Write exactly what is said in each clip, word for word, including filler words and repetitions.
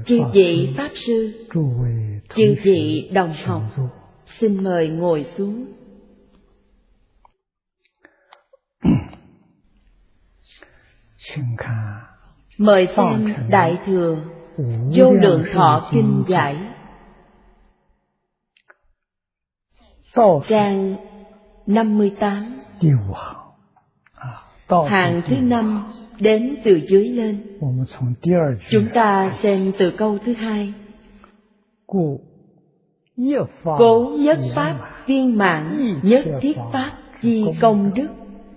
Chư vị Pháp Sư, chư vị đồng học, xin mời ngồi xuống. Mời xem Đại Thừa Vô Lượng Thọ Kinh Giải, trang năm mươi tám, hàng thứ năm đến từ dưới lên. Chúng ta xem từ câu thứ hai. Cố nhất pháp viên mãn, nhất thiết pháp chi công đức,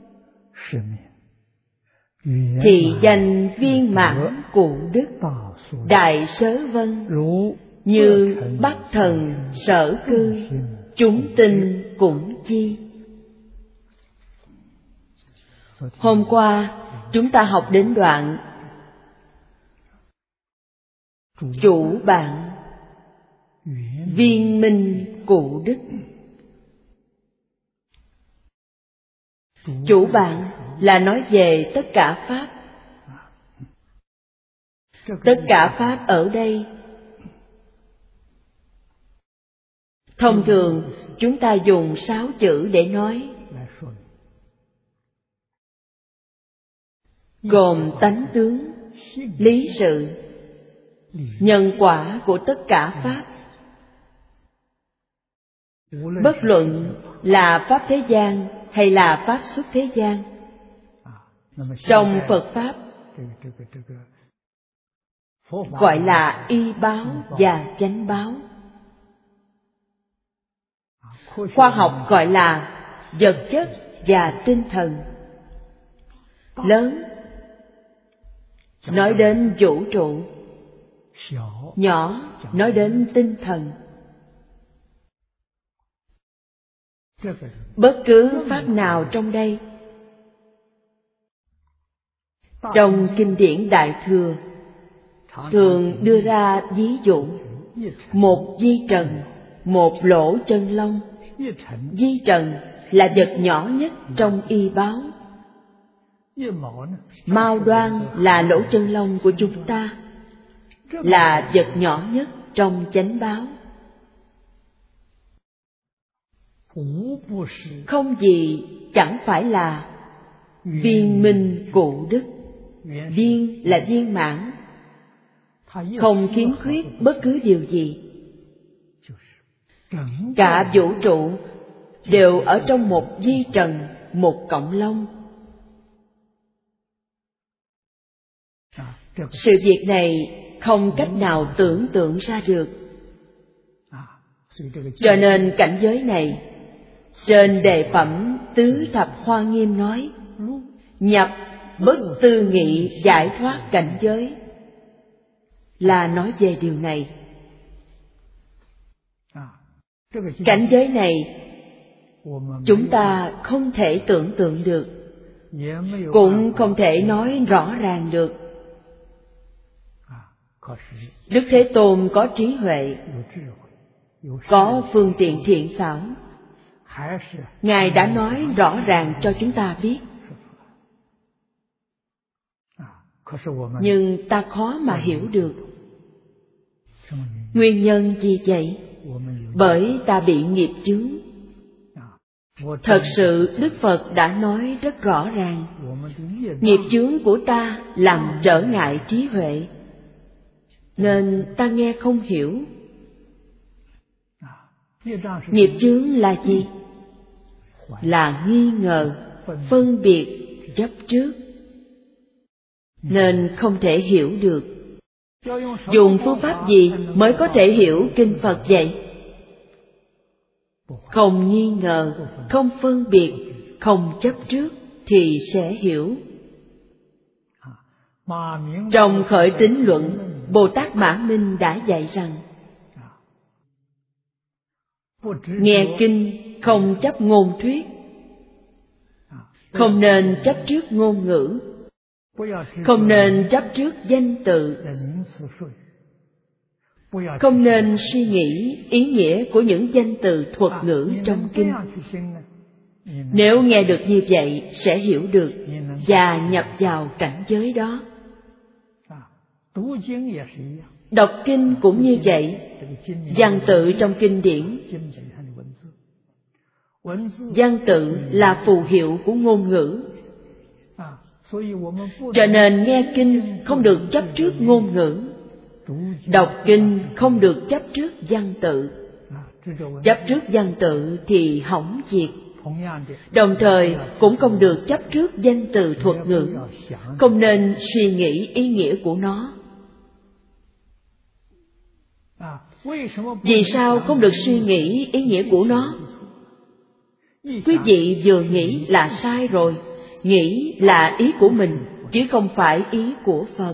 thị danh viên mãn cụ đức, đại sớ vân, như bắc thần sở cư, chúng tinh cũng chi. Hôm qua chúng ta học đến đoạn chủ bạn viên minh cụ đức. Chủ bạn là nói về tất cả pháp. Tất cả pháp ở đây, thông thường chúng ta dùng sáu chữ để nói, gồm tánh tướng, lý sự, nhân quả của tất cả pháp. Bất luận là pháp thế gian hay là pháp xuất thế gian, trong Phật pháp gọi là y báo và chánh báo. Khoa học gọi là vật chất và tinh thần. Lớn nói đến vũ trụ, nhỏ nói đến tinh thần. Bất cứ pháp nào trong đây, trong kinh điển Đại Thừa thường đưa ra ví dụ: một di trần, một lỗ chân lông. Di trần là vật nhỏ nhất trong y báo. Mao đoan là lỗ chân lông của chúng ta, là vật nhỏ nhất trong chánh báo. Không gì chẳng phải là viên minh cụ đức. Viên là viên mãn, không khiếm khuyết bất cứ điều gì. Cả vũ trụ đều ở trong một di trần, một cọng lông. Sự việc này không cách nào tưởng tượng ra được. Cho nên cảnh giới này, trên đề phẩm Tứ Thập Hoa Nghiêm nói, nhập bất tư nghị giải thoát cảnh giới, là nói về điều này. Cảnh giới này chúng ta không thể tưởng tượng được, cũng không thể nói rõ ràng được. Đức Thế Tôn có trí huệ, có phương tiện thiện xảo, Ngài đã nói rõ ràng cho chúng ta biết. Nhưng ta khó mà hiểu được. Nguyên nhân gì vậy? Bởi ta bị nghiệp chướng. Thật sự Đức Phật đã nói rất rõ ràng, nghiệp chướng của ta làm trở ngại trí huệ, nên ta nghe không hiểu. Nghiệp chướng là gì? Là nghi ngờ, phân biệt, chấp trước, nên không thể hiểu được. Dùng phương pháp gì mới có thể hiểu kinh Phật vậy? Không nghi ngờ, không phân biệt, không chấp trước thì sẽ hiểu. Trong Khởi Tín Luận, Bồ Tát Mã Minh đã dạy rằng, nghe kinh không chấp ngôn thuyết, không nên chấp trước ngôn ngữ, không nên chấp trước danh tự, không nên suy nghĩ ý nghĩa của những danh từ thuật ngữ trong kinh. Nếu nghe được như vậy sẽ hiểu được và nhập vào cảnh giới đó. Đọc kinh cũng như vậy. Văn tự trong kinh điển, văn tự là phù hiệu của ngôn ngữ. Cho nên nghe kinh không được chấp trước ngôn ngữ, đọc kinh không được chấp trước văn tự. Chấp trước văn tự thì hỏng việc. Đồng thời cũng không được chấp trước danh từ thuật ngữ, không nên suy nghĩ ý nghĩa của nó. Vì sao không được suy nghĩ ý nghĩa của nó? Quý vị vừa nghĩ là sai rồi. Nghĩ là ý của mình, chứ không phải ý của Phật.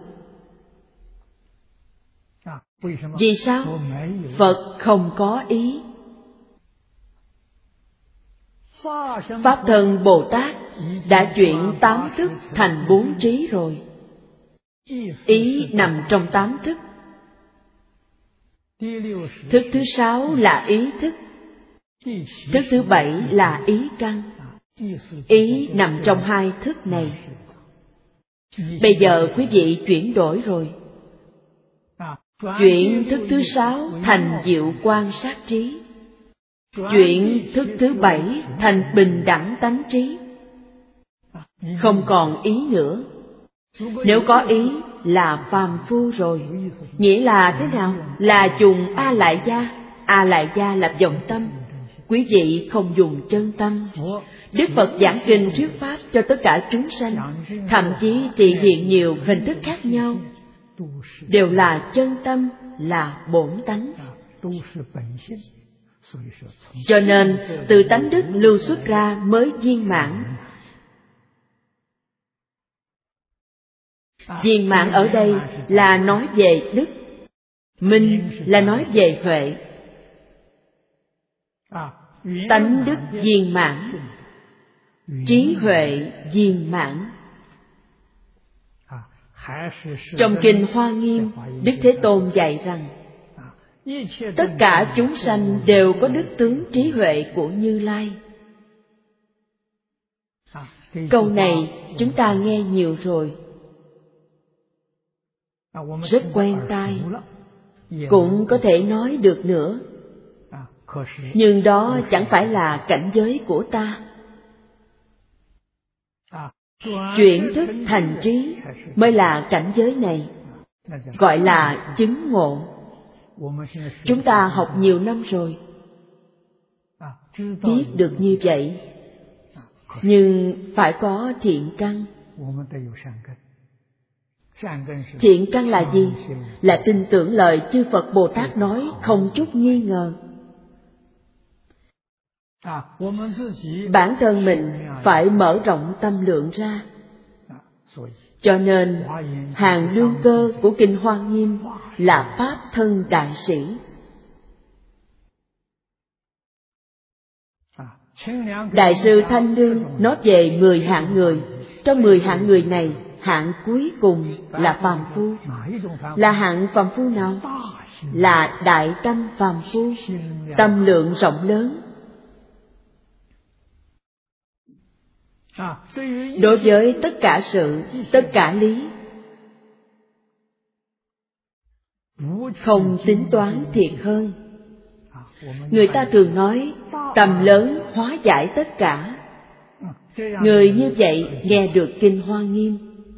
Vì sao? Phật không có ý. Pháp Thân Bồ Tát đã chuyển tám thức thành bốn trí rồi. Ý nằm trong tám thức. Thức thứ sáu là ý thức. Thức thứ bảy là ý căn. Ý nằm trong hai thức này. Bây giờ quý vị chuyển đổi rồi. Chuyển thức thứ sáu thành diệu quan sát trí. Chuyển thức thứ bảy thành bình đẳng tánh trí. Không còn ý nữa. Nếu có ý là phàm phu rồi. Nghĩa là thế nào? Là dùng A Lại Gia. A Lại Gia là vọng tâm. Quý vị không dùng chân tâm. Đức Phật giảng kinh thuyết pháp cho tất cả chúng sanh, thậm chí thì hiện nhiều hình thức khác nhau, đều là chân tâm, là bổn tánh. Cho nên từ tánh đức lưu xuất ra mới viên mãn. Viên mãn ở đây là nói về đức, minh là nói về huệ. Tánh đức viên mãn, trí huệ viên mãn. Trong kinh Hoa Nghiêm, Đức Thế Tôn dạy rằng tất cả chúng sanh đều có đức tướng trí huệ của Như Lai. Câu này chúng ta nghe nhiều rồi, rất quen tai, cũng có thể nói được nữa. Nhưng đó chẳng phải là cảnh giới của ta. Chuyển thức thành trí mới là cảnh giới này, gọi là chứng ngộ. Chúng ta học nhiều năm rồi, biết được như vậy, nhưng phải có thiện căn. Thiện căn là gì? Là tin tưởng lời chư Phật Bồ Tát nói không chút nghi ngờ. Bản thân mình phải mở rộng tâm lượng ra. Cho nên hàng đương cơ của kinh Hoa Nghiêm là Pháp Thân Đại Sĩ. Đại sư Thanh Lương nói về mười hạng người. Trong mười hạng người này, hạng cuối cùng là phàm phu. Là hạng phàm phu nào? Là đại tâm phàm phu, tâm lượng rộng lớn. Đối với tất cả sự, tất cả lý, không tính toán thiệt hơn. Người ta thường nói tầm lớn hóa giải tất cả. Người như vậy nghe được kinh Hoa Nghiêm.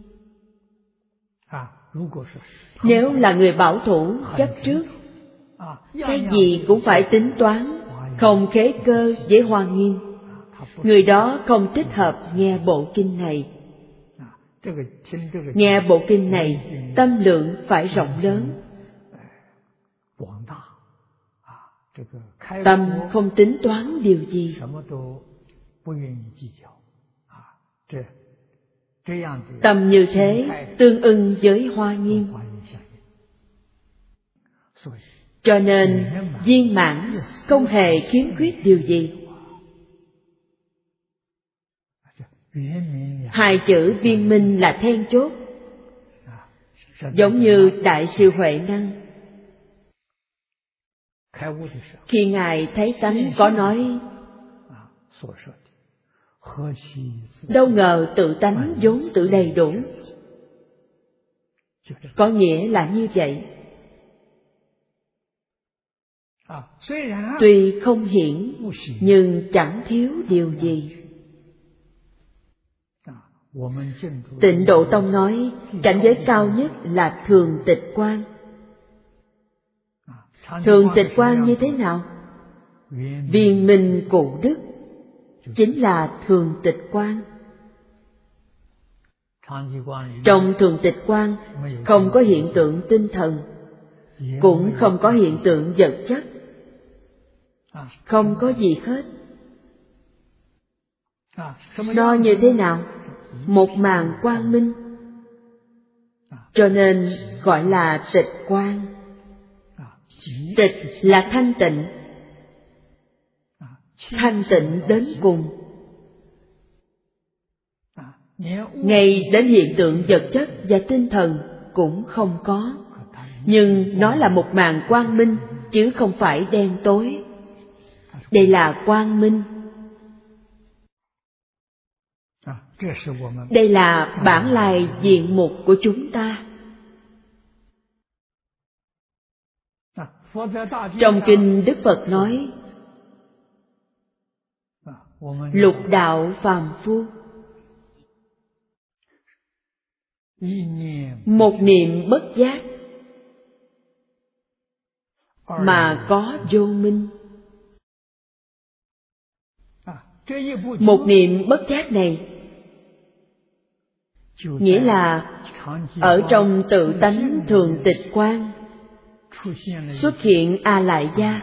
Nếu là người bảo thủ, chấp trước, cái gì cũng phải tính toán, không khế cơ với Hoa Nghiêm, người đó không thích hợp nghe bộ kinh này. Nghe bộ kinh này, tâm lượng phải rộng lớn. Tâm không tính toán điều gì. Tâm như thế tương ưng với Hoa Nghiêm. Cho nên viên mãn không hề khiếm khuyết điều gì. Hai chữ viên minh là then chốt. Giống như Đại sư Huệ Năng, khi Ngài thấy tánh có nói đâu ngờ tự tánh vốn tự đầy đủ. Có nghĩa là như vậy. Tuy không hiển, nhưng chẳng thiếu điều gì. Tịnh Độ Tông nói, cảnh giới cao nhất là thường tịch quang. Thường tịch quang như thế nào? Viên minh cụ đức chính là thường tịch quang. Trong thường tịch quang không có hiện tượng tinh thần, cũng không có hiện tượng vật chất, không có gì hết. Nó như thế nào? Một màn quang minh, cho nên gọi là tịch quang. Tịch là thanh tịnh, thanh tịnh đến cùng. Ngay đến hiện tượng vật chất và tinh thần cũng không có, nhưng nó là một màn quang minh, chứ không phải đen tối. Đây là quang minh. Đây là bản lai diện mục của chúng ta. Trong kinh Đức Phật nói, lục đạo phàm phu, một niệm bất giác mà có vô minh. Một niệm bất giác này nghĩa là ở trong tự tánh thường tịch quang xuất hiện A Lại Gia.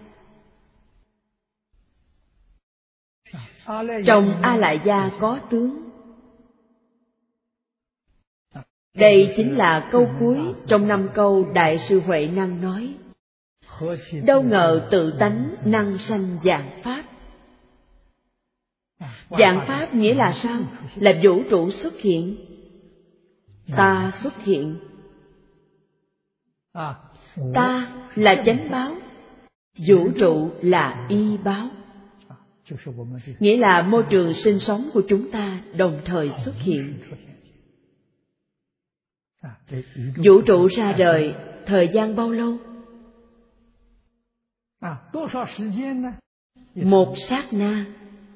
Trong A Lại Gia có tướng. Đây chính là câu cuối trong năm câu Đại sư Huệ Năng nói, đâu ngờ tự tánh năng sanh vạn pháp. Vạn pháp nghĩa là sao? Là vũ trụ xuất hiện, ta xuất hiện. Ta là chánh báo, vũ trụ là y báo. Nghĩa là môi trường sinh sống của chúng ta đồng thời xuất hiện. Vũ trụ ra đời thời gian bao lâu? Một sát na.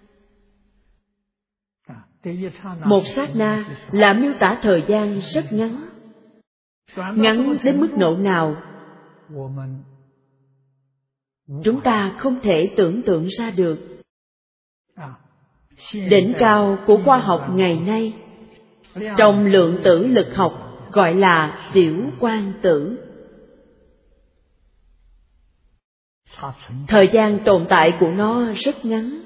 Một sát na là miêu tả thời gian rất ngắn. Ngắn đến mức độ nào chúng ta không thể tưởng tượng ra được. Đỉnh cao của khoa học ngày nay trong lượng tử lực học gọi là tiểu quang tử. Thời gian tồn tại của nó rất ngắn.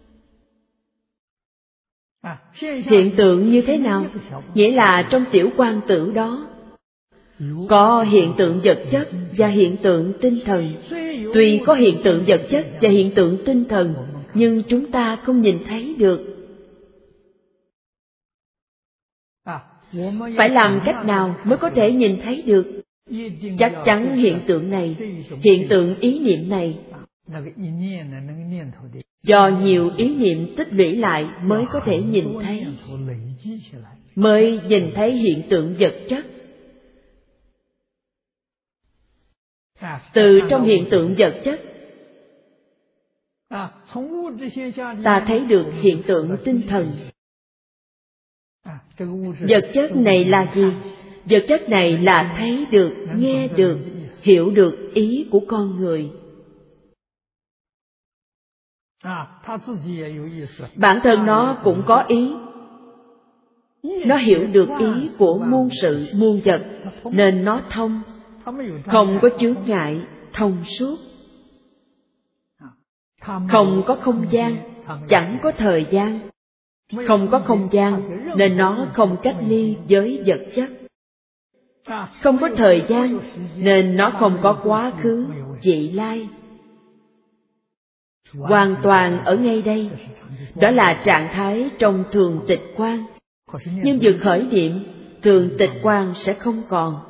Hiện tượng như thế nào? Nghĩa là trong tiểu quang tử đó có hiện tượng vật chất và hiện tượng tinh thần. Tuy có hiện tượng vật chất và hiện tượng tinh thần, nhưng chúng ta không nhìn thấy được. Phải làm cách nào mới có thể nhìn thấy được? Chắc chắn hiện tượng này, hiện tượng ý niệm này, do nhiều ý niệm tích lũy lại mới có thể nhìn thấy, mới nhìn thấy hiện tượng vật chất. Từ trong hiện tượng vật chất, ta thấy được hiện tượng tinh thần. Vật chất này là gì? Vật chất này là thấy được, nghe được, hiểu được ý của con người. Bản thân nó cũng có ý. Nó hiểu được ý của muôn sự, muôn vật, nên nó thông, không có chướng ngại, thông suốt. Không có không gian, chẳng có thời gian. Không có không gian, nên nó không cách ly với vật chất. Không có thời gian, nên nó không có quá khứ, vị lai. Hoàn toàn ở ngay đây. Đó là trạng thái trong thường tịch quang. Nhưng vừa khởi niệm, thường tịch quang sẽ không còn.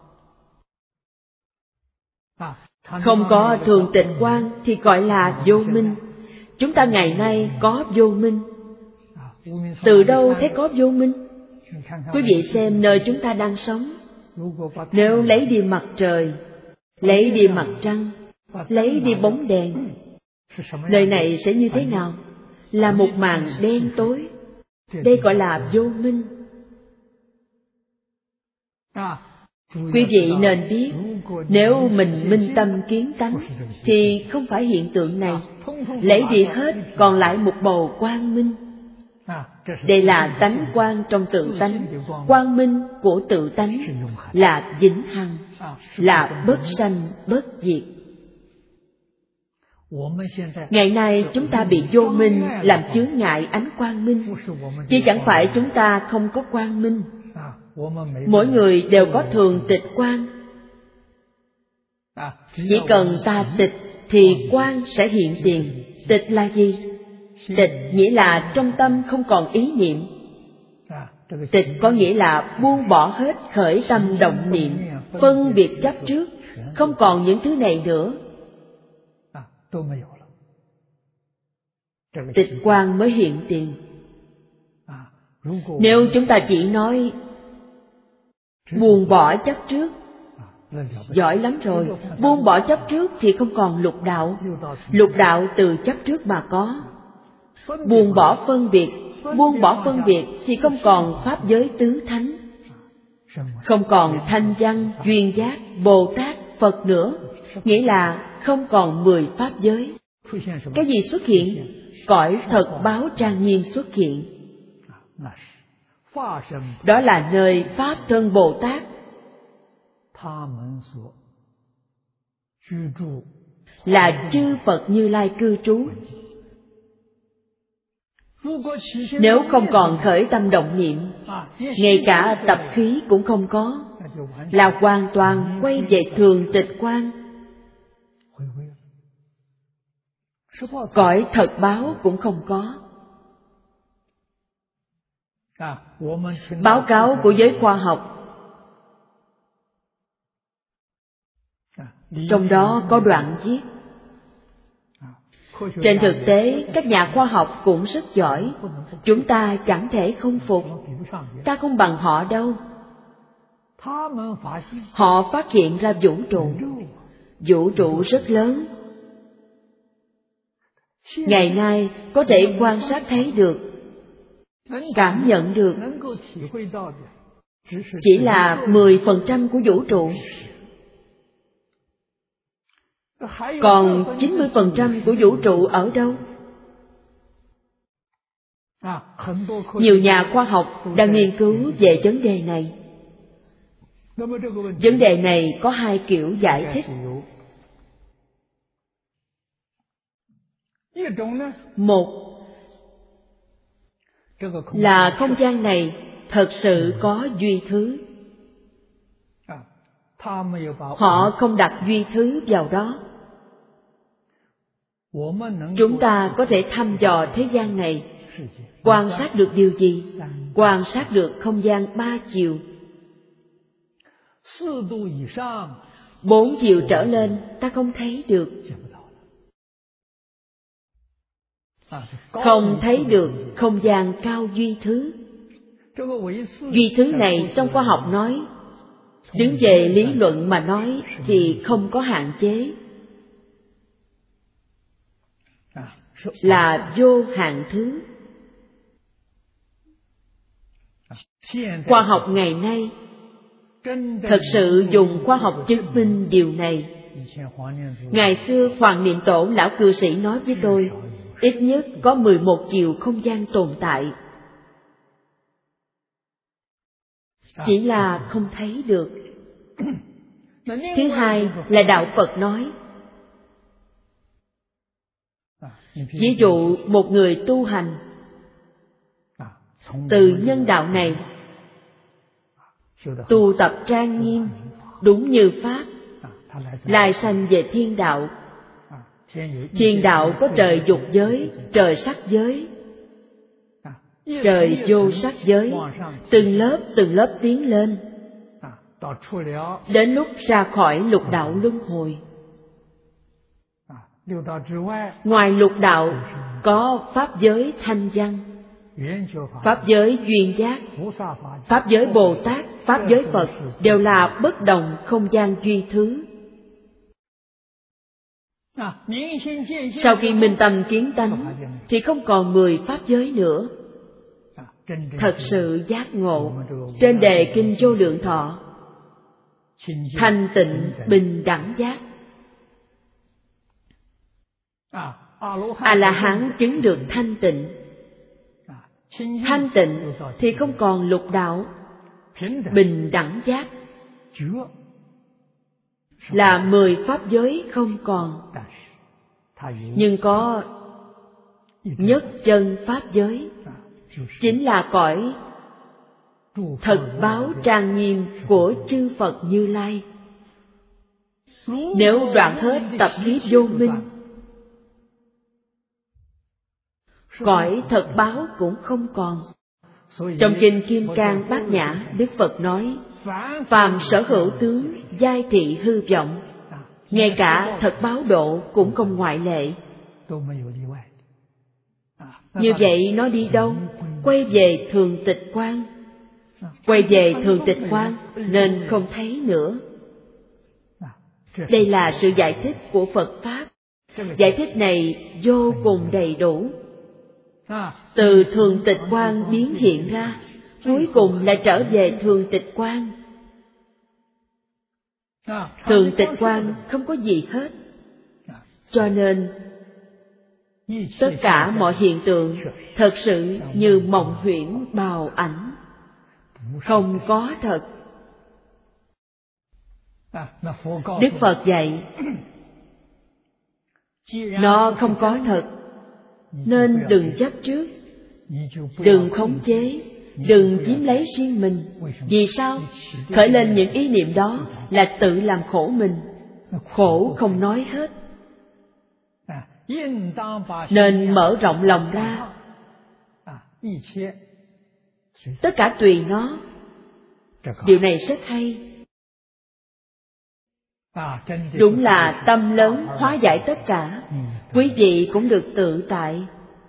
Không có thường tịch quang thì gọi là vô minh. Chúng ta ngày nay có vô minh. Từ đâu thấy có vô minh? Quý vị xem nơi chúng ta đang sống. Nếu lấy đi mặt trời, lấy đi mặt trăng, lấy đi bóng đèn. Đời này sẽ như thế nào? Là một màn đen tối. Đây gọi là vô minh. Quý vị nên biết, nếu mình minh tâm kiến tánh, thì không phải hiện tượng này. Lấy đi hết, còn lại một bầu quang minh. Đây là tánh quang trong tự tánh. Quang minh của tự tánh là vĩnh hằng, là bất sanh bất diệt. Ngày nay chúng ta bị vô minh làm chướng ngại ánh quang minh, chứ chẳng phải chúng ta không có quang minh. Mỗi người đều có thường tịch quang. Chỉ cần ta tịch thì quang sẽ hiện tiền. Tịch là gì? Tịch nghĩa là trong tâm không còn ý niệm. Tịch có nghĩa là buông bỏ hết khởi tâm động niệm, phân biệt chấp trước, không còn những thứ này nữa. Tịch quang mới hiện tiền. Nếu chúng ta chỉ nói buông bỏ chấp trước, giỏi lắm rồi. Buông bỏ chấp trước thì không còn lục đạo. Lục đạo từ chấp trước mà có. Buông bỏ phân biệt, buông bỏ phân biệt thì không còn pháp giới tứ thánh, không còn thanh văn, duyên giác, Bồ Tát, Phật nữa. Nghĩa là không còn mười pháp giới. Cái gì xuất hiện? Cõi thật báo trang nghiêm xuất hiện. Đó là nơi Pháp thân Bồ Tát là chư Phật Như Lai cư trú. Nếu không còn khởi tâm động niệm, ngay cả tập khí cũng không có, là hoàn toàn quay về thường tịch quang. Cõi thật báo cũng không có. Báo cáo của giới khoa học, trong đó có đoạn viết, trên thực tế các nhà khoa học cũng rất giỏi, chúng ta chẳng thể không phục. Ta không bằng họ đâu. Họ phát hiện ra vũ trụ. Vũ trụ rất lớn. Ngày nay có thể quan sát thấy được, cảm nhận được, chỉ là mười phần trăm của vũ trụ. Còn chín mươi phần trăm của vũ trụ ở đâu? Nhiều nhà khoa học đang nghiên cứu về vấn đề này. Vấn đề này có hai kiểu giải thích. Một là không gian này thật sự có duy thứ. Họ không đặt duy thứ vào đó. Chúng ta có thể thăm dò thế gian này. Quan sát được điều gì? Quan sát được không gian ba chiều. Bốn chiều trở lên ta không thấy được. Không thấy được không gian cao duy thứ. Duy thứ này trong khoa học nói, đứng về lý luận mà nói thì không có hạn chế, là vô hạn thứ. Khoa học ngày nay thật sự dùng khoa học chứng minh điều này. Ngày xưa Hoàng Niệm Tổ lão cư sĩ nói với tôi, ít nhất có mười một chiều không gian tồn tại, chỉ là không thấy được. Thứ hai là đạo Phật nói, ví dụ một người tu hành, từ nhân đạo này tu tập trang nghiêm đúng như Pháp, lai sanh về thiên đạo. Thiên đạo có trời dục giới, trời sắc giới, trời vô sắc giới, từng lớp từng lớp tiến lên, đến lúc ra khỏi lục đạo luân hồi. Ngoài lục đạo có pháp giới thanh văn, pháp giới duyên giác, pháp giới Bồ Tát, pháp giới Phật, đều là bất đồng không gian duy thứ. Sau khi minh tâm kiến tánh thì không còn mười pháp giới nữa. Thật sự giác ngộ trên đề kinh Vô Lượng Thọ, thanh tịnh bình đẳng giác. A-la-hán chứng được thanh tịnh. Thanh tịnh thì không còn lục đạo. Bình đẳng giác là mười pháp giới không còn, nhưng có nhất chân pháp giới, chính là cõi thật báo trang nghiêm của chư Phật Như Lai. Nếu đoạn hết tập khí vô minh, cõi thật báo cũng không còn. Trong kinh Kim Cang Bát Nhã, Đức Phật nói: phàm sở hữu tướng, giai thị hư vọng, ngay cả thật báo độ cũng không ngoại lệ. Như vậy nó đi đâu? Quay về thường tịch quan. Quay về thường tịch quan nên không thấy nữa. Đây là sự giải thích của Phật Pháp. Giải thích này vô cùng đầy đủ. Từ thường tịch quan biến hiện ra, cuối cùng lại trở về thường tịch quan. Thường tịch quan không có gì hết. Cho nên tất cả mọi hiện tượng thật sự như mộng huyễn bào ảnh, không có thật. Đức Phật dạy nó không có thật, nên đừng chấp trước, đừng khống chế, đừng chiếm lấy riêng mình. Vì sao? Khởi lên những ý niệm đó là tự làm khổ mình, khổ không nói hết. Nên mở rộng lòng ra, tất cả tùy nó. Điều này rất hay. Đúng là tâm lớn hóa giải tất cả. Quý vị cũng được tự tại.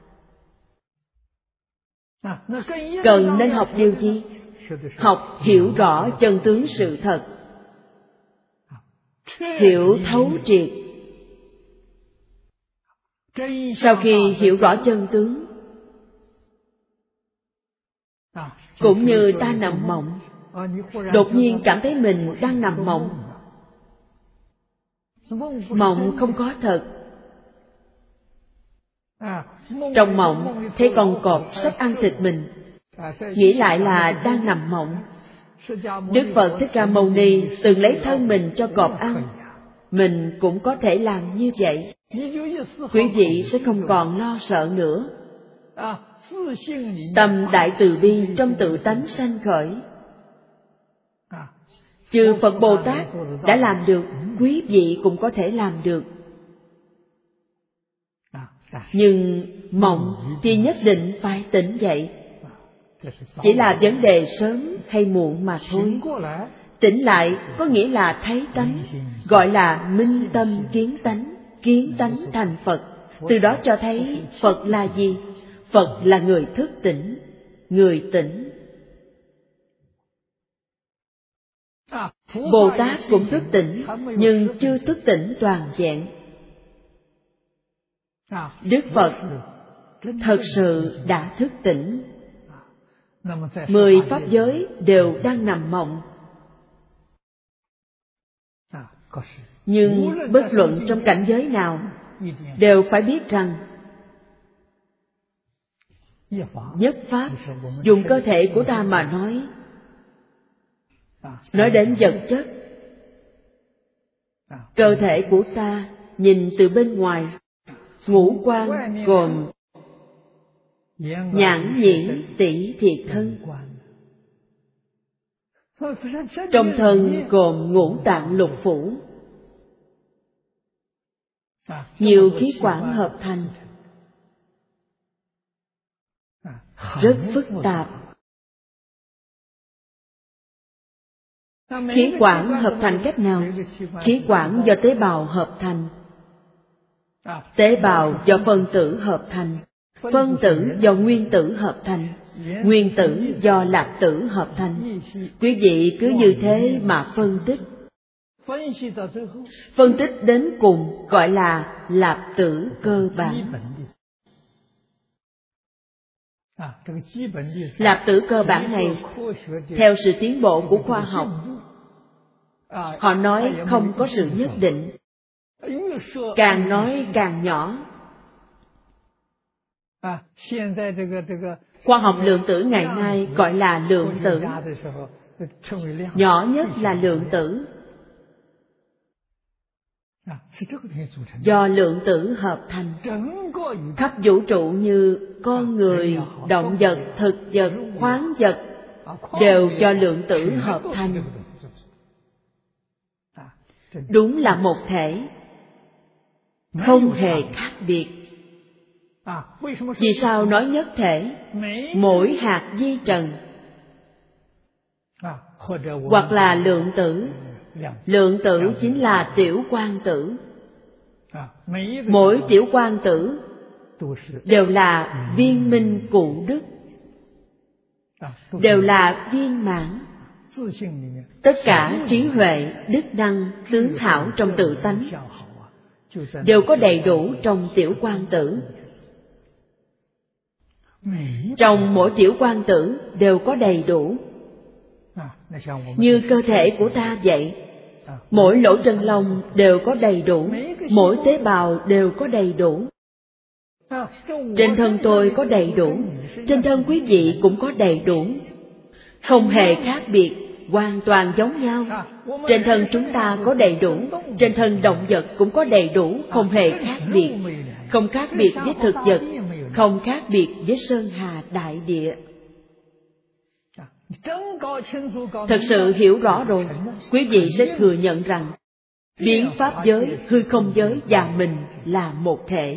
Cần nên học điều gì? Học hiểu rõ chân tướng sự thật, hiểu thấu triệt. Sau khi hiểu rõ chân tướng, cũng như ta nằm mộng, đột nhiên cảm thấy mình đang nằm mộng. Mộng không có thật. Trong mộng thấy con cọp sắp ăn thịt mình, nghĩ lại là đang nằm mộng. Đức Phật Thích Ca Mâu Ni từng lấy thân mình cho cọp ăn. Mình cũng có thể làm như vậy. Quý vị sẽ không còn lo sợ nữa. Tâm đại từ bi trong tự tánh sanh khởi. Chư Phật Bồ Tát đã làm được, quý vị cũng có thể làm được. Nhưng mộng thì nhất định phải tỉnh dậy. Chỉ là vấn đề sớm hay muộn mà thôi. Tỉnh lại có nghĩa là thấy tánh, gọi là minh tâm kiến tánh, kiến tánh thành Phật. Từ đó cho thấy Phật là gì? Phật là người thức tỉnh, người tỉnh. Bồ Tát cũng thức tỉnh, nhưng chưa thức tỉnh toàn vẹn. Đức Phật thật sự đã thức tỉnh. Mười pháp giới đều đang nằm mộng. Nhưng bất luận trong cảnh giới nào, đều phải biết rằng nhất pháp, dùng cơ thể của ta mà nói, nói đến vật chất, cơ thể của ta nhìn từ bên ngoài, ngũ quan gồm nhãn nhĩ tỷ thiệt thân. Trong thân gồm ngũ tạng lục phủ, nhiều khí quản hợp thành, rất phức tạp. Khí quản hợp thành cách nào? Khí quản do tế bào hợp thành, tế bào do phân tử hợp thành, phân tử do nguyên tử hợp thành, nguyên tử do lạc tử hợp thành. Quý vị cứ như thế mà phân tích. Phân tích đến cùng gọi là lạp tử cơ bản. Lạp tử cơ bản này, theo sự tiến bộ của khoa học, họ nói không có sự nhất định, càng nói càng nhỏ. Khoa học lượng tử ngày nay gọi là lượng tử, nhỏ nhất là lượng tử, do lượng tử hợp thành. Khắp vũ trụ như con người, động vật, thực vật, khoáng vật đều do lượng tử hợp thành. Đúng là một thể, không hề khác biệt. Vì sao nói nhất thể? Mỗi hạt vi trần, hoặc là lượng tử. Lượng tử chính là tiểu quang tử. Mỗi tiểu quang tử đều là viên minh cụ đức, đều là viên mãn. Tất cả trí huệ, đức năng, tướng hảo trong tự tánh đều có đầy đủ trong tiểu quang tử. Trong mỗi tiểu quang tử đều có đầy đủ. Như cơ thể của ta vậy, mỗi lỗ chân lông đều có đầy đủ, mỗi tế bào đều có đầy đủ. Trên thân tôi có đầy đủ, trên thân quý vị cũng có đầy đủ, không hề khác biệt, hoàn toàn giống nhau. Trên thân chúng ta có đầy đủ, trên thân động vật cũng có đầy đủ, không hề khác biệt, không khác biệt với thực vật, không khác biệt với sơn hà đại địa. Thật sự hiểu rõ rồi, quý vị sẽ thừa nhận rằng biến pháp giới, hư không giới và mình là một thể.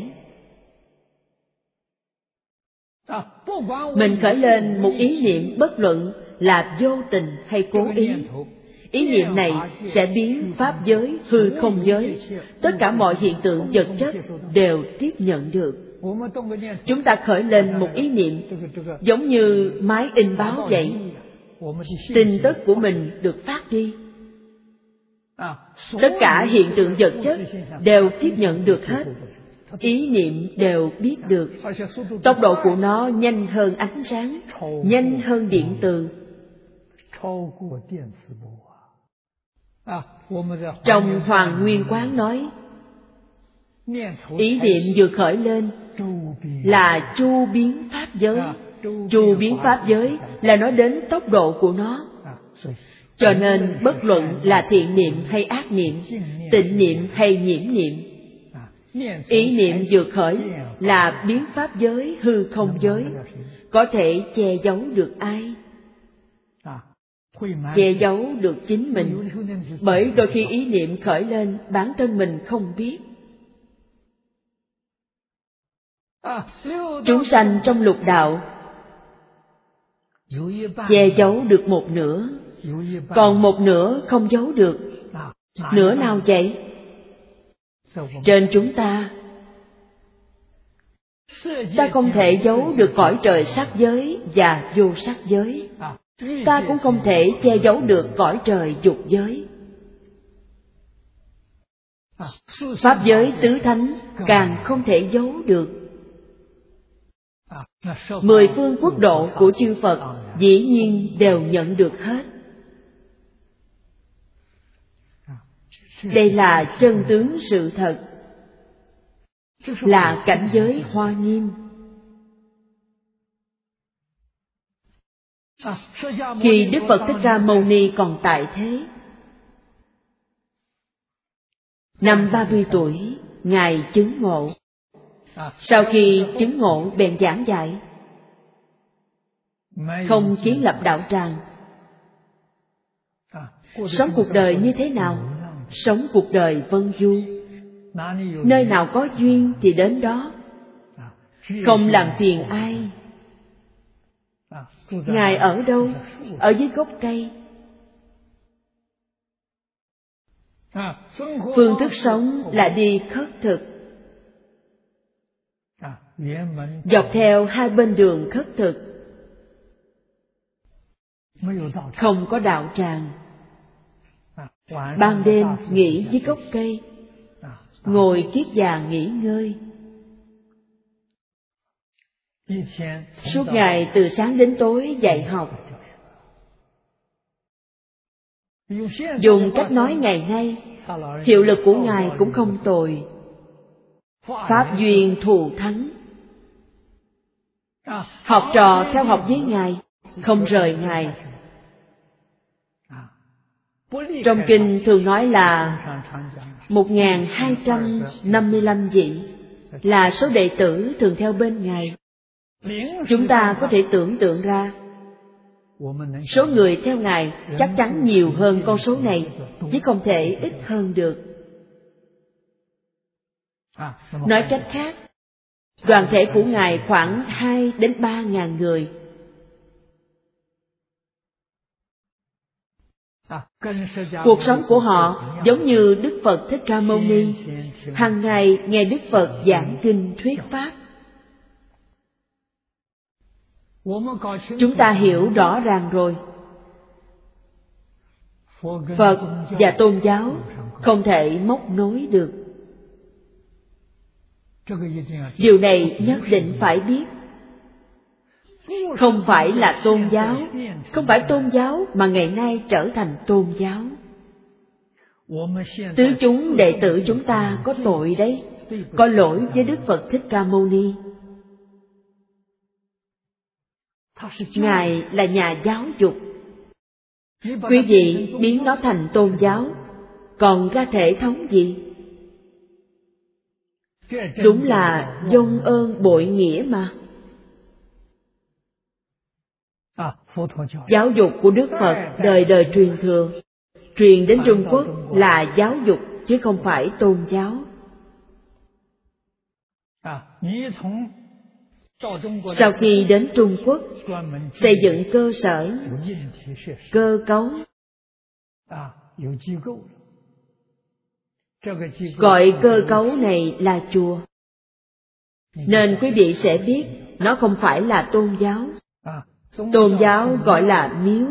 Mình khởi lên một ý niệm bất luận là vô tình hay cố ý, ý niệm này sẽ biến pháp giới, hư không giới, tất cả mọi hiện tượng vật chất đều tiếp nhận được. Chúng ta khởi lên một ý niệm giống như máy in báo vậy, tin tức của mình được phát đi. Tất cả hiện tượng vật chất đều tiếp nhận được hết, ý niệm đều biết được. Tốc độ của nó nhanh hơn ánh sáng, nhanh hơn điện từ. Trong Hoàng Nguyên Quán nói, ý niệm vừa khởi lên là chu biến pháp giới. Chu biến pháp giới là nói đến tốc độ của nó. Cho nên bất luận là thiện niệm hay ác niệm, tịnh niệm hay nhiễm niệm, ý niệm vừa khởi là biến pháp giới, hư không giới, có thể che giấu được ai? Che giấu được chính mình, bởi đôi khi ý niệm khởi lên bản thân mình không biết. Chúng sanh trong lục đạo che giấu được một nửa, còn một nửa không giấu được. Nửa nào vậy? Trên chúng ta, ta không thể giấu được cõi trời sắc giới và vô sắc giới. Ta cũng không thể che giấu được cõi trời dục giới. Pháp giới tứ thánh càng không thể giấu được. Mười phương quốc độ của chư Phật dĩ nhiên đều nhận được hết. Đây là chân tướng sự thật, là cảnh giới Hoa Nghiêm. Khi Đức Phật Thích Ca Mâu Ni còn tại thế, năm ba mươi tuổi, Ngài chứng ngộ. Sau khi chứng ngộ bèn giảng dạy, không kiến lập đạo tràng. Sống cuộc đời như thế nào? Sống cuộc đời vân du. Nơi nào có duyên thì đến đó, không làm phiền ai. Ngài ở đâu? Ở dưới gốc cây. Phương thức sống là đi khất thực, dọc theo hai bên đường khất thực. Không có đạo tràng. ban đêm nghỉ dưới gốc cây, ngồi kiết già nghỉ ngơi. Suốt ngày từ sáng đến tối dạy học. Dùng cách nói ngày nay, hiệu lực của Ngài cũng không tồi. Pháp duyên thù thắng. Học trò theo học với Ngài, không rời Ngài. Trong kinh thường nói là một nghìn hai trăm năm mươi lăm vị là số đệ tử thường theo bên Ngài. Chúng ta có thể tưởng tượng ra, số người theo Ngài chắc chắn nhiều hơn con số này, chứ không thể ít hơn được. Nói cách khác, đoàn thể của Ngài khoảng hai đến ba ngàn người. Cuộc sống của họ giống như Đức Phật Thích Ca Mâu Ni, hàng ngày nghe Đức Phật giảng kinh thuyết pháp. Chúng ta hiểu rõ ràng rồi, Phật và tôn giáo không thể móc nối được. Điều này nhất định phải biết. Không phải là tôn giáo, không phải tôn giáo mà ngày nay trở thành tôn giáo. Tứ chúng đệ tử chúng ta có tội đấy, có lỗi với Đức Phật Thích Ca Mâu Ni. Ngài là nhà giáo dục. Quý vị biến nó thành tôn giáo, còn ra thể thống gì? Đúng là vong ơn bội nghĩa mà. Giáo dục của Đức Phật đời đời truyền thừa, truyền đến Trung Quốc là giáo dục chứ không phải tôn giáo. Sau khi đến Trung Quốc, xây dựng cơ sở, cơ cấu, gọi cơ cấu này là chùa. Nên quý vị sẽ biết nó không phải là tôn giáo. Tôn giáo gọi là miếu,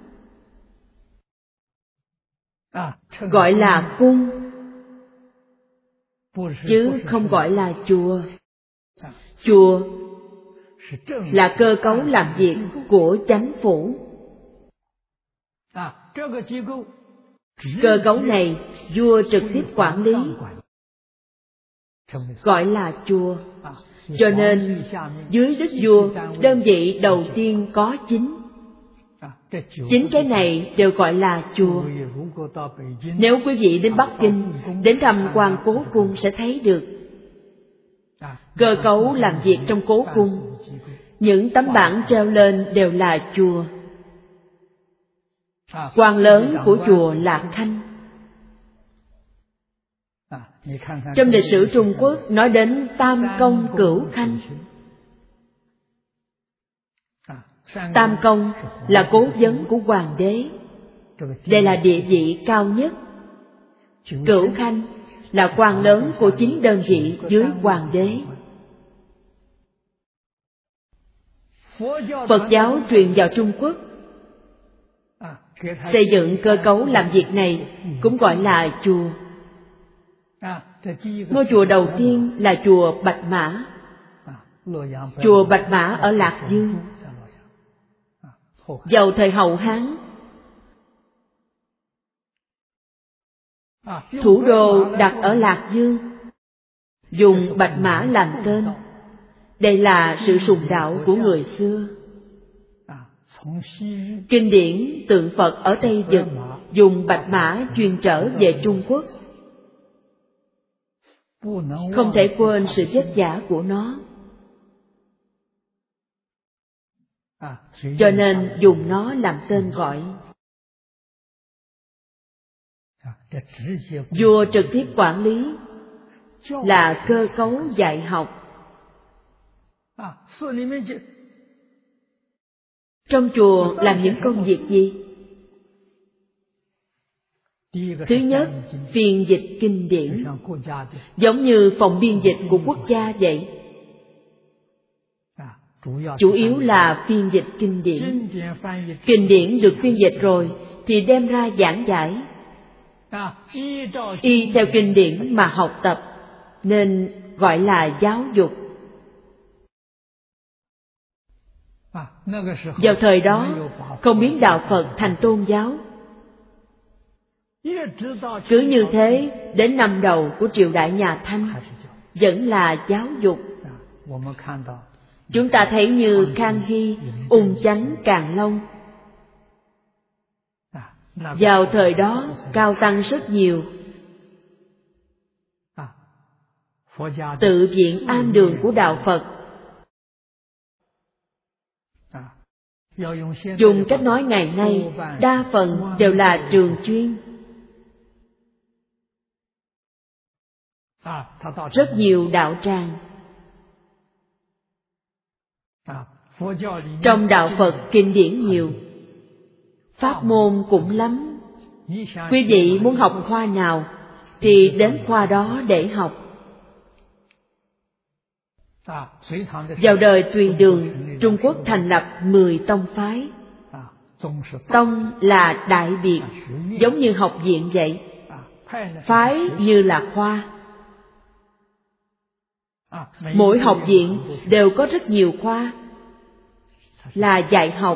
gọi là cung, chứ không gọi là chùa. Chùa là cơ cấu làm việc của chánh phủ. Cơ cấu này vua trực tiếp quản lý, gọi là chùa. Cho nên dưới đức vua, đơn vị đầu tiên có chín. Chín cái này đều gọi là chùa. Nếu quý vị đến Bắc Kinh, đến thăm Quan Cố Cung sẽ thấy được cơ cấu làm việc trong cố cung. Những tấm bảng treo lên đều là chùa. Quan lớn của chùa là Khanh. Trong lịch sử Trung Quốc nói đến Tam Công Cửu Khanh. Tam Công là cố vấn của hoàng đế, đây là địa vị cao nhất. Cửu Khanh là quan lớn của chín đơn vị dưới hoàng đế. Phật giáo truyền vào Trung Quốc, xây dựng cơ cấu làm việc này cũng gọi là chùa. Ngôi chùa đầu tiên là chùa Bạch Mã. Chùa Bạch Mã ở Lạc Dương. Vào thời Hậu Hán, thủ đô đặt ở Lạc Dương, dùng Bạch Mã làm tên. Đây là sự sùng đạo của người xưa. Kinh điển tượng Phật ở Tây Vực dùng Bạch Mã truyền trở về Trung Quốc. Không thể quên sự vất vả của nó, cho nên dùng nó làm tên gọi. Vua trực tiếp quản lý là cơ cấu dạy học. Trong chùa làm những công việc gì? Thứ nhất, phiên dịch kinh điển, giống như phòng biên dịch của quốc gia vậy. Chủ yếu là phiên dịch kinh điển. Kinh điển được phiên dịch rồi thì đem ra giảng giải. y theo kinh điển mà học tập, nên gọi là giáo dục. Vào thời đó, không biến đạo Phật thành tôn giáo. Cứ như thế, đến năm đầu của triều đại nhà Thanh, vẫn là giáo dục. Chúng ta thấy như Khang Hy, Ung Chánh, Càn Long. Vào thời đó, cao tăng rất nhiều. Tự viện am đường của đạo Phật, dùng cách nói ngày nay, đa phần đều là trường chuyên. Rất nhiều đạo tràng. Trong đạo Phật kinh điển nhiều, pháp môn cũng lắm. Quý vị muốn học khoa nào thì đến khoa đó để học. Vào đời Tùy Đường, Trung Quốc thành lập mười tông phái. Tông là đại biệt, giống như học viện vậy. Phái như là khoa. Mỗi học viện đều có rất nhiều khoa, là dạy học.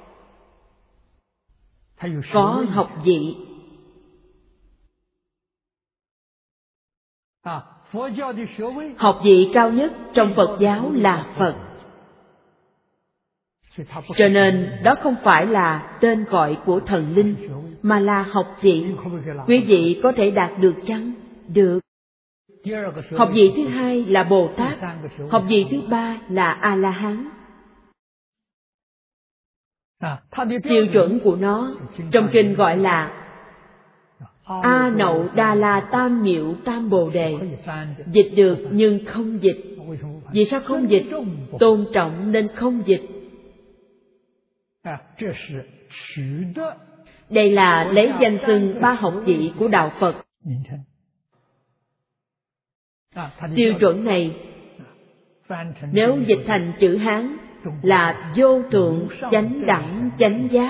Có học vị. Học vị cao nhất trong Phật giáo là Phật. Cho nên đó không phải là tên gọi của thần linh, mà là học vị. Quý vị có thể đạt được chăng? Được. Học vị thứ hai là Bồ Tát. Học vị thứ ba là A-la-hán. Tiêu chuẩn của nó trong kinh gọi là A Nậu Đa La Tam Miệu Tam Bồ Đề. Dịch được nhưng không dịch. Vì sao không dịch? Tôn trọng nên không dịch. Đây là lấy danh xưng ba học vị của đạo Phật. Tiêu chuẩn này nếu dịch thành chữ Hán là vô thượng chánh đẳng chánh giác.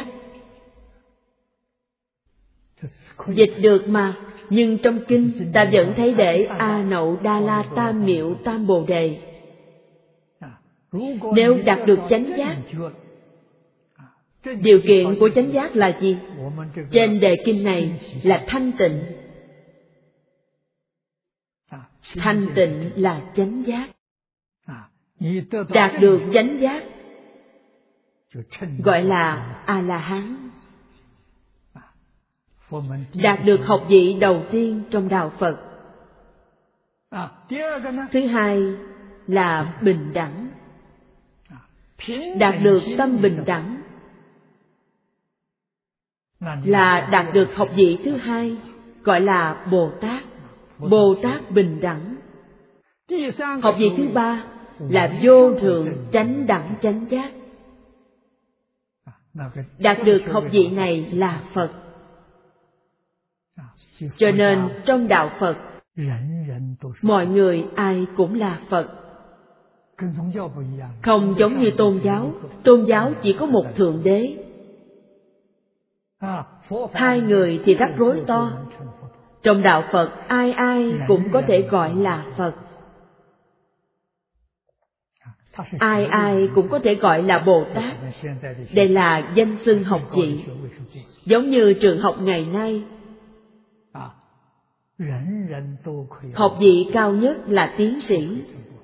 Dịch được mà, nhưng trong kinh ta vẫn thấy để A Nậu Đa La Tam Miệu Tam Bồ Đề. Nếu đạt được chánh giác, điều kiện của chánh giác là gì? Trên đề kinh này là thanh tịnh. Thanh tịnh là chánh giác. Đạt được chánh giác gọi là A-la-hán. Đạt được học vị đầu tiên trong đạo Phật. Thứ hai là bình đẳng. Đạt được tâm bình đẳng là đạt được học vị thứ hai, gọi là Bồ Tát. Bồ Tát bình đẳng. Học vị thứ ba là vô thượng chánh đẳng chánh giác. Đạt được học vị này là Phật. Cho nên trong đạo Phật, mọi người ai cũng là Phật. Không giống như tôn giáo. Tôn giáo chỉ có một Thượng Đế. Hai người thì rắc rối to. Trong đạo Phật, ai ai cũng có thể gọi là Phật. Ai ai cũng có thể gọi là Bồ Tát. Đây là danh xưng học vị. Giống như trường học ngày nay, học vị cao nhất là tiến sĩ.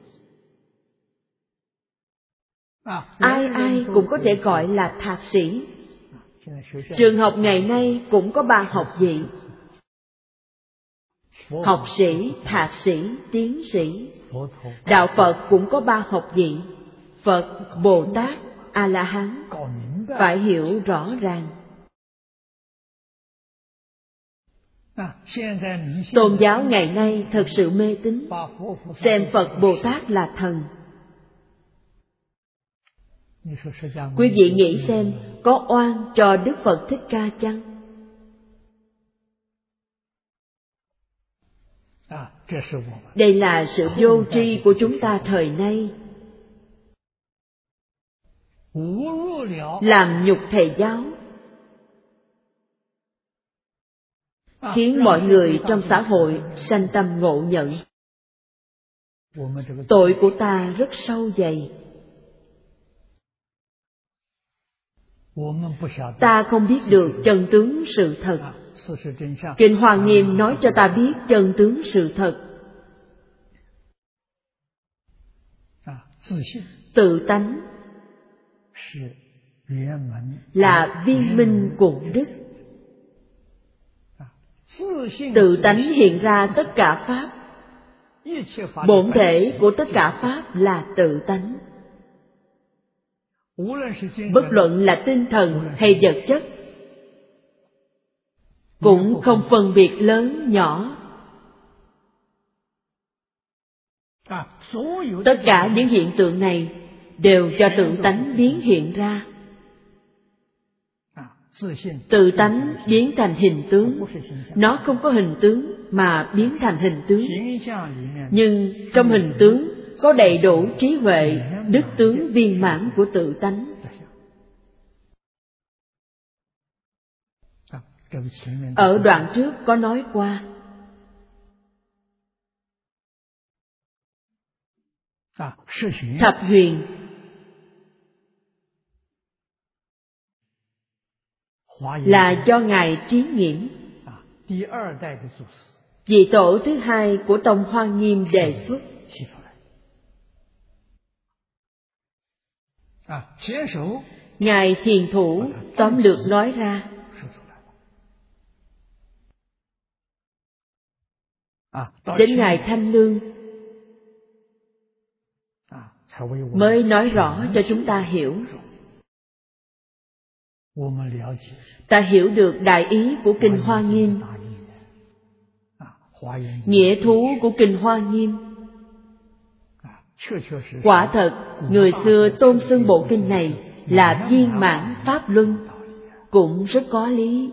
Ai ai cũng có thể gọi là thạc sĩ. Trường học ngày nay cũng có ba học vị: học sĩ, thạc sĩ, tiến sĩ. Đạo Phật cũng có ba học vị: Phật, Bồ Tát, A-la-hán. Phải hiểu rõ ràng. Tôn giáo ngày nay thật sự mê tín, xem Phật Bồ Tát là thần. Quý vị nghĩ xem, có oan cho Đức Phật Thích Ca chăng? Đây là sự vô tri của chúng ta thời nay. Làm nhục thầy giáo, khiến mọi người trong xã hội sanh tâm ngộ nhận. Tội của ta rất sâu dày. Ta không biết được chân tướng sự thật. Kinh Hoa Nghiêm nói cho ta biết chân tướng sự thật. Tự tánh là viên minh của đức. Tự tánh hiện ra tất cả pháp. Bổn thể của tất cả pháp là tự tánh. Bất luận là tinh thần hay vật chất, cũng không phân biệt lớn nhỏ. Tất cả những hiện tượng này đều do tự tánh biến hiện ra. Tự tánh biến thành hình tướng. Nó không có hình tướng mà biến thành hình tướng. Nhưng trong hình tướng có đầy đủ trí huệ, đức tướng viên mãn của tự tánh. Ở đoạn trước có nói qua. Thập huyền là do Ngài Trí Nghiễn, vị tổ thứ hai của Tông Hoa Nghiêm đề xuất. Ngài Thiền Thủ tóm lược nói ra. Đến Ngài Thanh Lương mới nói rõ cho chúng ta hiểu. Ta hiểu được đại ý của Kinh Hoa Nghiêm, nghĩa thú của Kinh Hoa Nghiêm. Quả thật, người xưa tôn xưng bộ kinh này là viên mãn pháp luân, cũng rất có lý.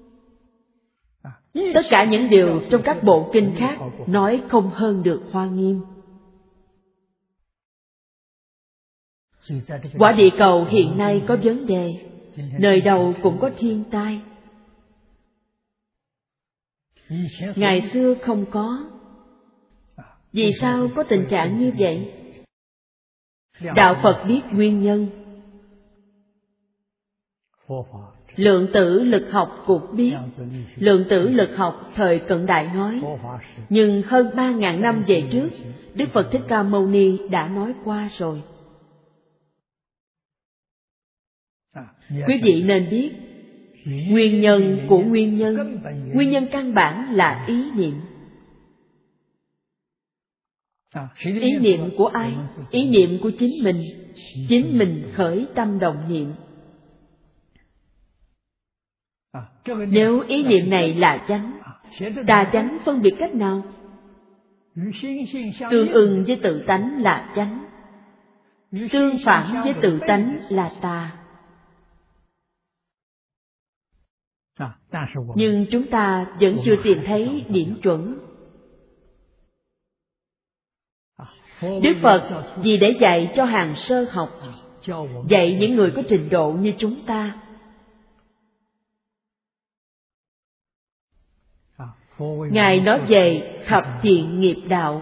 Tất cả những điều trong các bộ kinh khác nói không hơn được Hoa Nghiêm. Quả địa cầu hiện nay có vấn đề, nơi đâu cũng có thiên tai. Ngày xưa không có. Vì sao có tình trạng như vậy? Đạo Phật biết nguyên nhân. Lượng tử lực học cũng biết. Lượng tử lực học thời cận đại nói. Nhưng hơn ba ngàn năm về trước, Đức Phật Thích Ca Mâu Ni đã nói qua rồi. Quý vị nên biết, nguyên nhân của nguyên nhân, nguyên nhân căn bản là ý niệm. Ý niệm của ai? Ý niệm của chính mình. Chính mình khởi tâm động niệm. Nếu ý niệm này là chánh, tà chánh phân biệt cách nào? Tương ưng với tự tánh là chánh, tương phản với tự tánh là tà. Nhưng chúng ta vẫn chưa tìm thấy điểm chuẩn. Đức Phật vì để dạy cho hàng sơ học, dạy những người có trình độ như chúng ta. Ngài nói về thập thiện nghiệp đạo.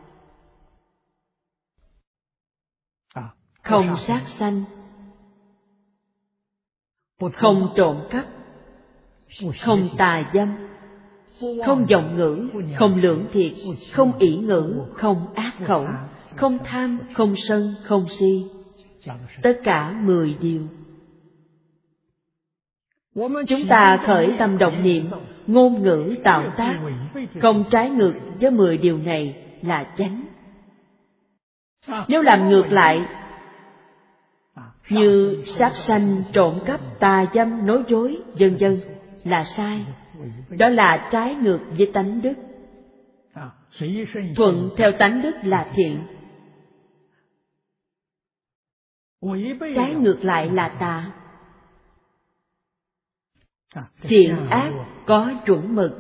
Không sát sanh, không trộm cắp, không tà dâm, không vọng ngữ, không lưỡng thiệt, không ỷ ngữ, không ác khẩu, không tham, không sân, không si. Tất cả mười điều. Chúng ta khởi tâm động niệm, ngôn ngữ tạo tác, không trái ngược với mười điều này là chánh. Nếu làm ngược lại, như sát sanh, trộm cắp, tà dâm, nói dối, vân vân, là sai. Đó là trái ngược với tánh đức. Thuận theo tánh đức là thiện, trái ngược lại là tà. Thiện ác có chuẩn mực.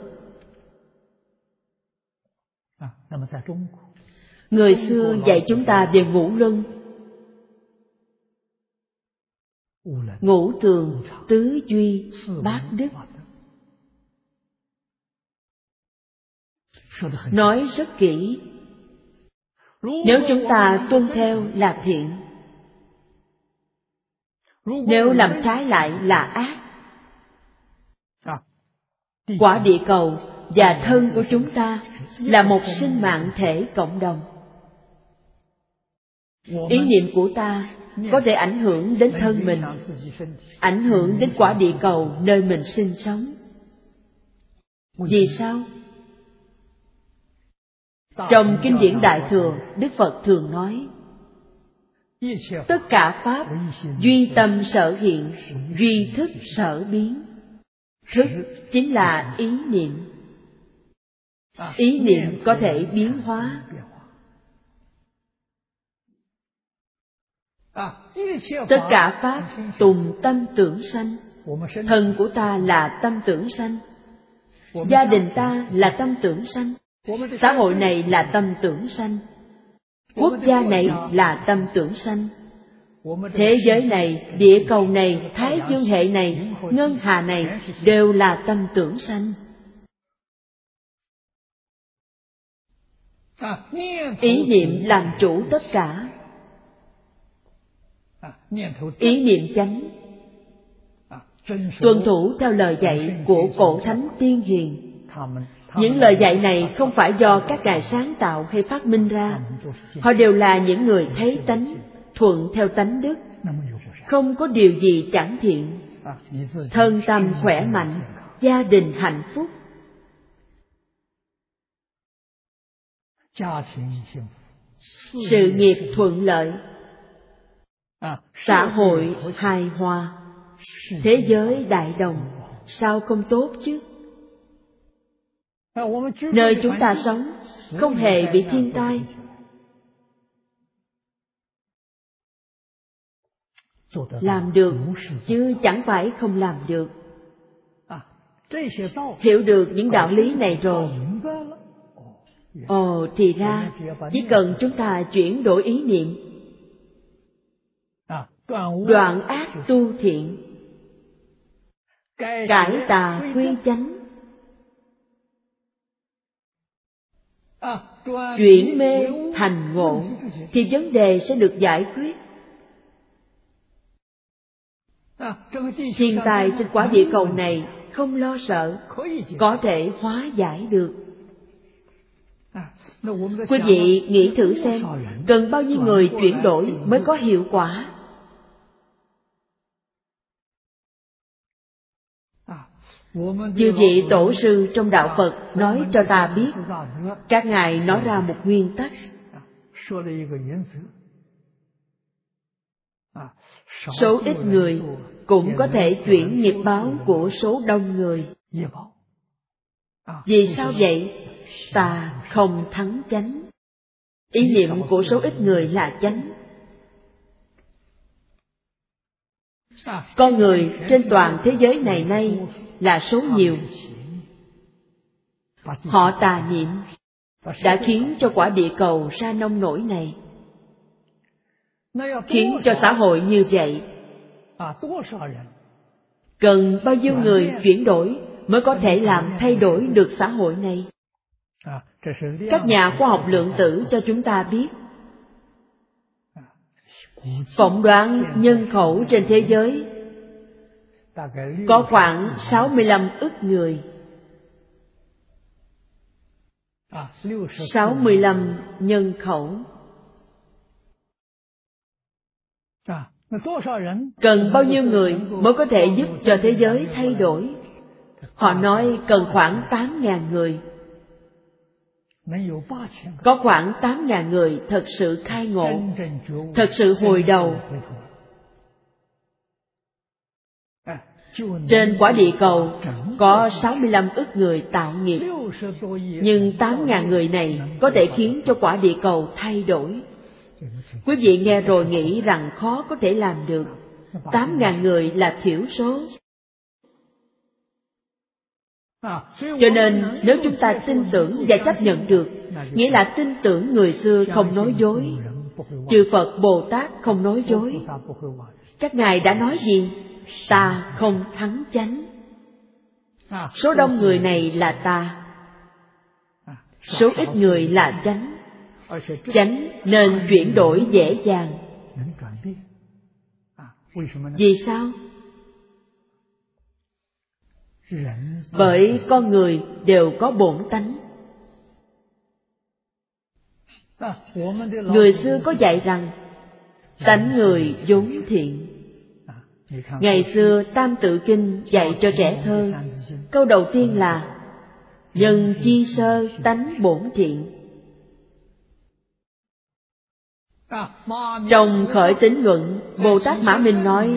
Người xưa dạy chúng ta về ngũ luân, ngũ thường, tứ duy, bát đức. nói rất kỹ. Nếu chúng ta tuân theo là thiện, nếu làm trái lại là ác. Quả địa cầu và thân của chúng ta là một sinh mạng thể cộng đồng. Ý niệm của ta có thể ảnh hưởng đến thân mình, ảnh hưởng đến quả địa cầu nơi mình sinh sống. Vì sao? Trong Kinh điển Đại Thừa, Đức Phật thường nói, tất cả Pháp duy tâm sở hiện, duy thức sở biến. Thức chính là ý niệm. Ý niệm có thể biến hóa. Tất cả Pháp tùng tâm tưởng sanh. Thân của ta là tâm tưởng sanh. Gia đình ta là tâm tưởng sanh. Xã hội này là tâm tưởng sanh. Quốc gia này là tâm tưởng sanh. Thế giới này, địa cầu này, thái dương hệ này, ngân hà này đều là tâm tưởng sanh. Ý niệm làm chủ tất cả. Ý niệm chánh, tuân thủ theo lời dạy của cổ thánh tiên hiền. Những lời dạy này không phải do các ngài sáng tạo hay phát minh ra. Họ đều là những người thấy tánh, thuận theo tánh đức, không có điều gì chẳng thiện. Thân tâm khỏe mạnh, gia đình hạnh phúc. Sự nghiệp thuận lợi, xã hội hài hòa, thế giới đại đồng, sao không tốt chứ? Nơi chúng ta sống không hề bị thiên tai. Làm được, chứ chẳng phải không làm được. Hiểu được những đạo lý này rồi, ồ, thì ra chỉ cần chúng ta chuyển đổi ý niệm, đoạn ác tu thiện, cải tà quy chánh, chuyển mê thành ngộ, thì vấn đề sẽ được giải quyết. Thiên tai trên quả địa cầu này không lo sợ, có thể hóa giải được. Quý vị nghĩ thử xem, cần bao nhiêu người chuyển đổi mới có hiệu quả? Chư vị tổ sư trong đạo Phật nói cho ta biết, các ngài nói ra một nguyên tắc. Số ít người cũng có thể chuyển nghiệp báo của số đông người. Vì sao vậy? Ta không thắng chánh. Ý niệm của số ít người là chánh. Con người trên toàn thế giới này nay là số nhiều. Họ tà niệm đã khiến cho quả địa cầu ra nông nổi này, khiến cho xã hội như vậy. Cần bao nhiêu người chuyển đổi mới có thể làm thay đổi được xã hội này? Các nhà khoa học lượng tử cho chúng ta biết, phỏng đoán nhân khẩu trên thế giới có khoảng sáu mươi lăm ức người. sáu mươi lăm nhân khẩu. Cần bao nhiêu người mới có thể giúp cho thế giới thay đổi? Họ nói cần khoảng tám ngàn người. Có khoảng tám ngàn người thật sự khai ngộ, thật sự hồi đầu. Trên quả địa cầu có sáu mươi lăm ức người tạo nghiệp, nhưng tám ngàn người này có thể khiến cho quả địa cầu thay đổi. Quý vị nghe rồi nghĩ rằng khó có thể làm được. Tám ngàn người là thiểu số. Cho nên nếu chúng ta tin tưởng và chấp nhận được, nghĩa là tin tưởng người xưa không nói dối. Chư Phật Bồ Tát không nói dối. Các ngài đã nói gì? Ta không thắng chánh. Số đông người này là ta. số ít người là chánh. Chánh nên chuyển đổi dễ dàng. Vì sao? Bởi con người đều có bổn tánh. Người xưa có dạy rằng tánh người vốn thiện. Ngày xưa Tam Tự Kinh dạy cho trẻ thơ, câu đầu tiên là nhân chi sơ tánh bổn thiện. Trong Khởi Tín Luận, Bồ Tát Mã Minh nói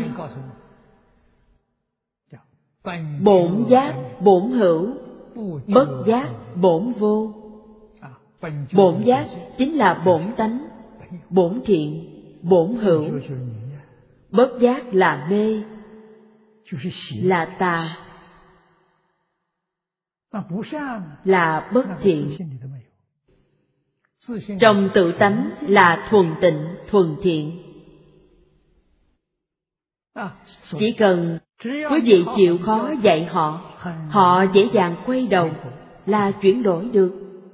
bổn giác bổn hữu, bất giác bổn vô. Bổn giác chính là bổn tánh, bổn thiện, bổn hữu. Bất giác là mê, là tà, là bất thiện. Trong tự tánh là thuần tịnh, thuần thiện. Chỉ cần quý vị chịu khó dạy họ, họ dễ dàng quay đầu là chuyển đổi được.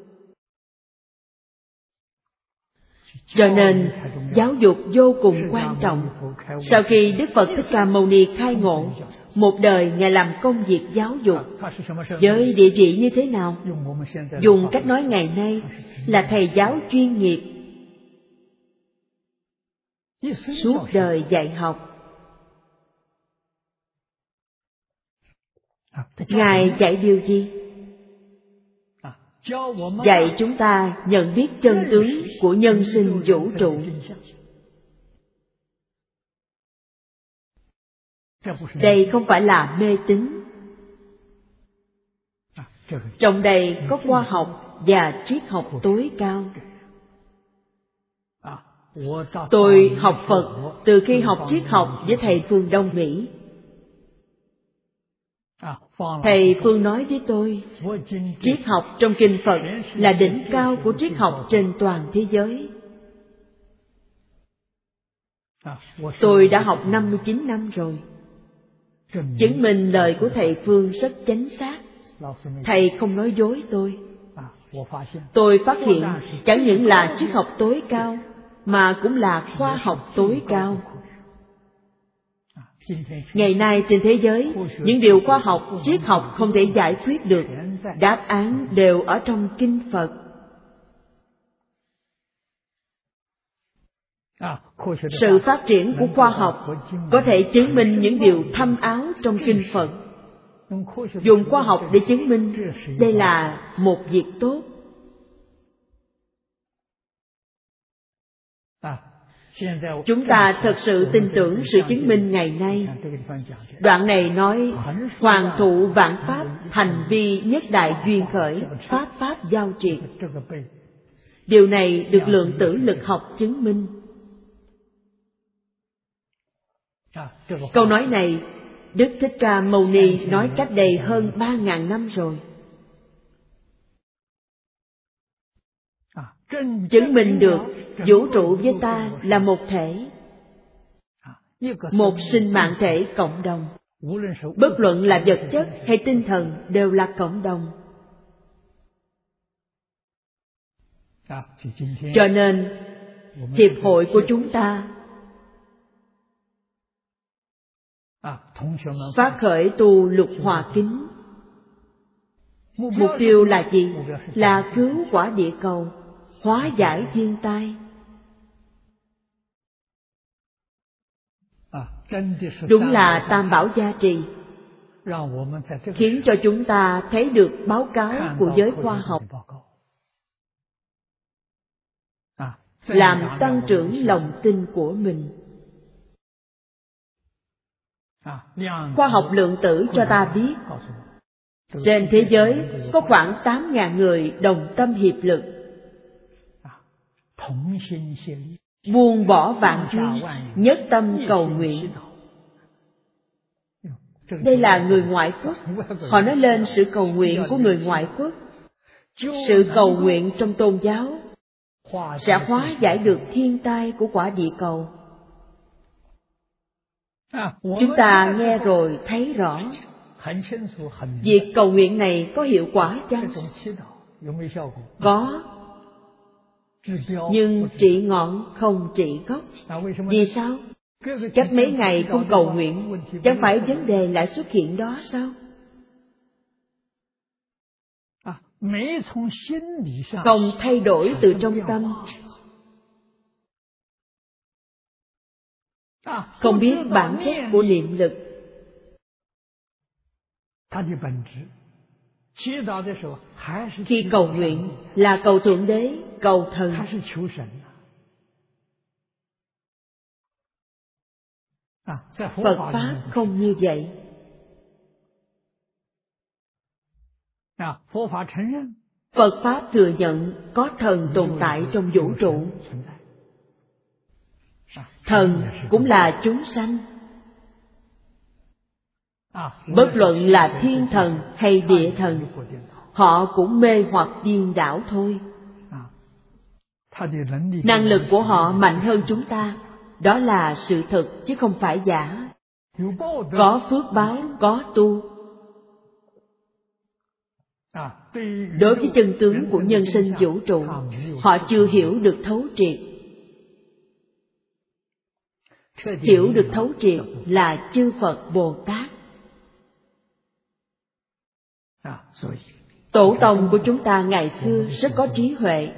Cho nên giáo dục vô cùng quan trọng. Sau khi Đức Phật Thích Ca Mâu Ni khai ngộ, một đời Ngài làm công việc giáo dục. Với địa vị như thế nào? Dùng cách nói ngày nay là thầy giáo chuyên nghiệp, suốt đời dạy học. Ngài dạy điều gì? Dạy chúng ta nhận biết chân tướng của nhân sinh vũ trụ. Đây không phải là mê tín. Trong đây có khoa học và triết học tối cao. Tôi học Phật từ khi học triết học với thầy Phương Đông Mỹ. Thầy Phương nói với tôi, triết học trong kinh Phật là đỉnh cao của triết học trên toàn thế giới. Tôi đã học năm mươi chín năm rồi. Chứng minh lời của thầy Phương rất chính xác. Thầy không nói dối tôi. Tôi phát hiện chẳng những là triết học tối cao, mà cũng là khoa học tối cao. Ngày nay trên thế giới, những điều khoa học, triết học không thể giải quyết được, đáp án đều ở trong kinh Phật. Sự phát triển của khoa học có thể chứng minh những điều thâm áo trong kinh Phật. Dùng khoa học để chứng minh, đây là một việc tốt. Chúng ta thật sự tin tưởng sự chứng minh ngày nay. Đoạn này nói, hoàng thụ vạn pháp, thành vi nhất đại duyên khởi, pháp pháp giao triệt. Điều này được lượng tử lực học chứng minh. Câu nói này, Đức Thích Ca Mâu Ni nói cách đây hơn ba ngàn năm rồi. Chứng minh được vũ trụ với ta là một thể, một sinh mạng thể cộng đồng. Bất luận là vật chất hay tinh thần đều là cộng đồng. Cho nên, hiệp hội của chúng ta phát khởi tu Lục Hòa Kính. Mục tiêu là gì? Là cứu quả địa cầu, hóa giải thiên tai. Đúng là tam bảo gia trì, khiến cho chúng ta thấy được báo cáo của giới khoa học, làm tăng trưởng lòng tin của mình. Khoa học lượng tử cho ta biết, trên thế giới có khoảng tám ngàn người đồng tâm hiệp lực, buông bỏ vạn duyên, nhất tâm cầu nguyện. Đây là người ngoại quốc. Họ nói lên sự cầu nguyện của người ngoại quốc. Sự cầu nguyện trong tôn giáo sẽ hóa giải được thiên tai của quả địa cầu. Chúng ta nghe rồi thấy rõ. Việc cầu nguyện này có hiệu quả chăng? Có, nhưng trị ngọn không trị gốc. Vì sao? Cách mấy ngày không cầu nguyện, chẳng phải vấn đề lại xuất hiện đó sao? Không thay đổi từ trong tâm, không biết bản chất của niệm lực, khi cầu nguyện là cầu Thượng Đế, cầu thần. Phật Pháp không như vậy. Phật Pháp thừa nhận có thần tồn tại trong vũ trụ. Thần cũng là chúng sanh. Bất luận là thiên thần hay địa thần, họ cũng mê hoặc điên đảo thôi. Năng lực của họ mạnh hơn chúng ta, đó là sự thật chứ không phải giả. Có phước báo, có tu. Đối với chân tướng của nhân sinh vũ trụ, họ chưa hiểu được thấu triệt. Hiểu được thấu triệt là chư Phật Bồ Tát. Tổ tông của chúng ta ngày xưa rất có trí huệ.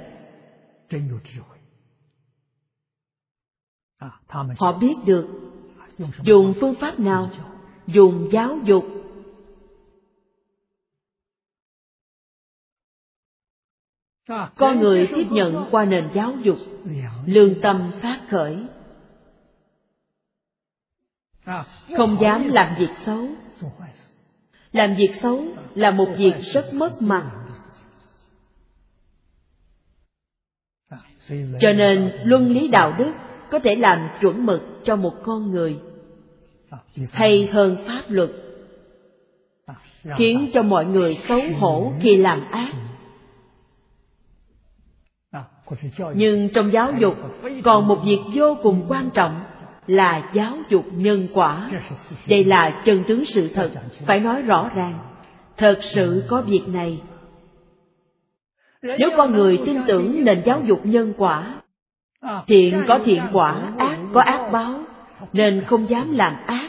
Họ biết được dùng phương pháp nào, dùng giáo dục. Con người tiếp nhận qua nền giáo dục, lương tâm phát khởi, không dám làm việc xấu. Làm việc xấu là một việc rất mất mặt. Cho nên luân lý đạo đức có thể làm chuẩn mực cho một con người, hay hơn pháp luật, khiến cho mọi người xấu hổ khi làm ác. Nhưng trong giáo dục còn một việc vô cùng quan trọng là giáo dục nhân quả. Đây là chân tướng sự thật, phải nói rõ ràng. Thật sự có việc này. Nếu con người tin tưởng nền giáo dục nhân quả, thiện có thiện quả, ác có ác báo, nên không dám làm ác.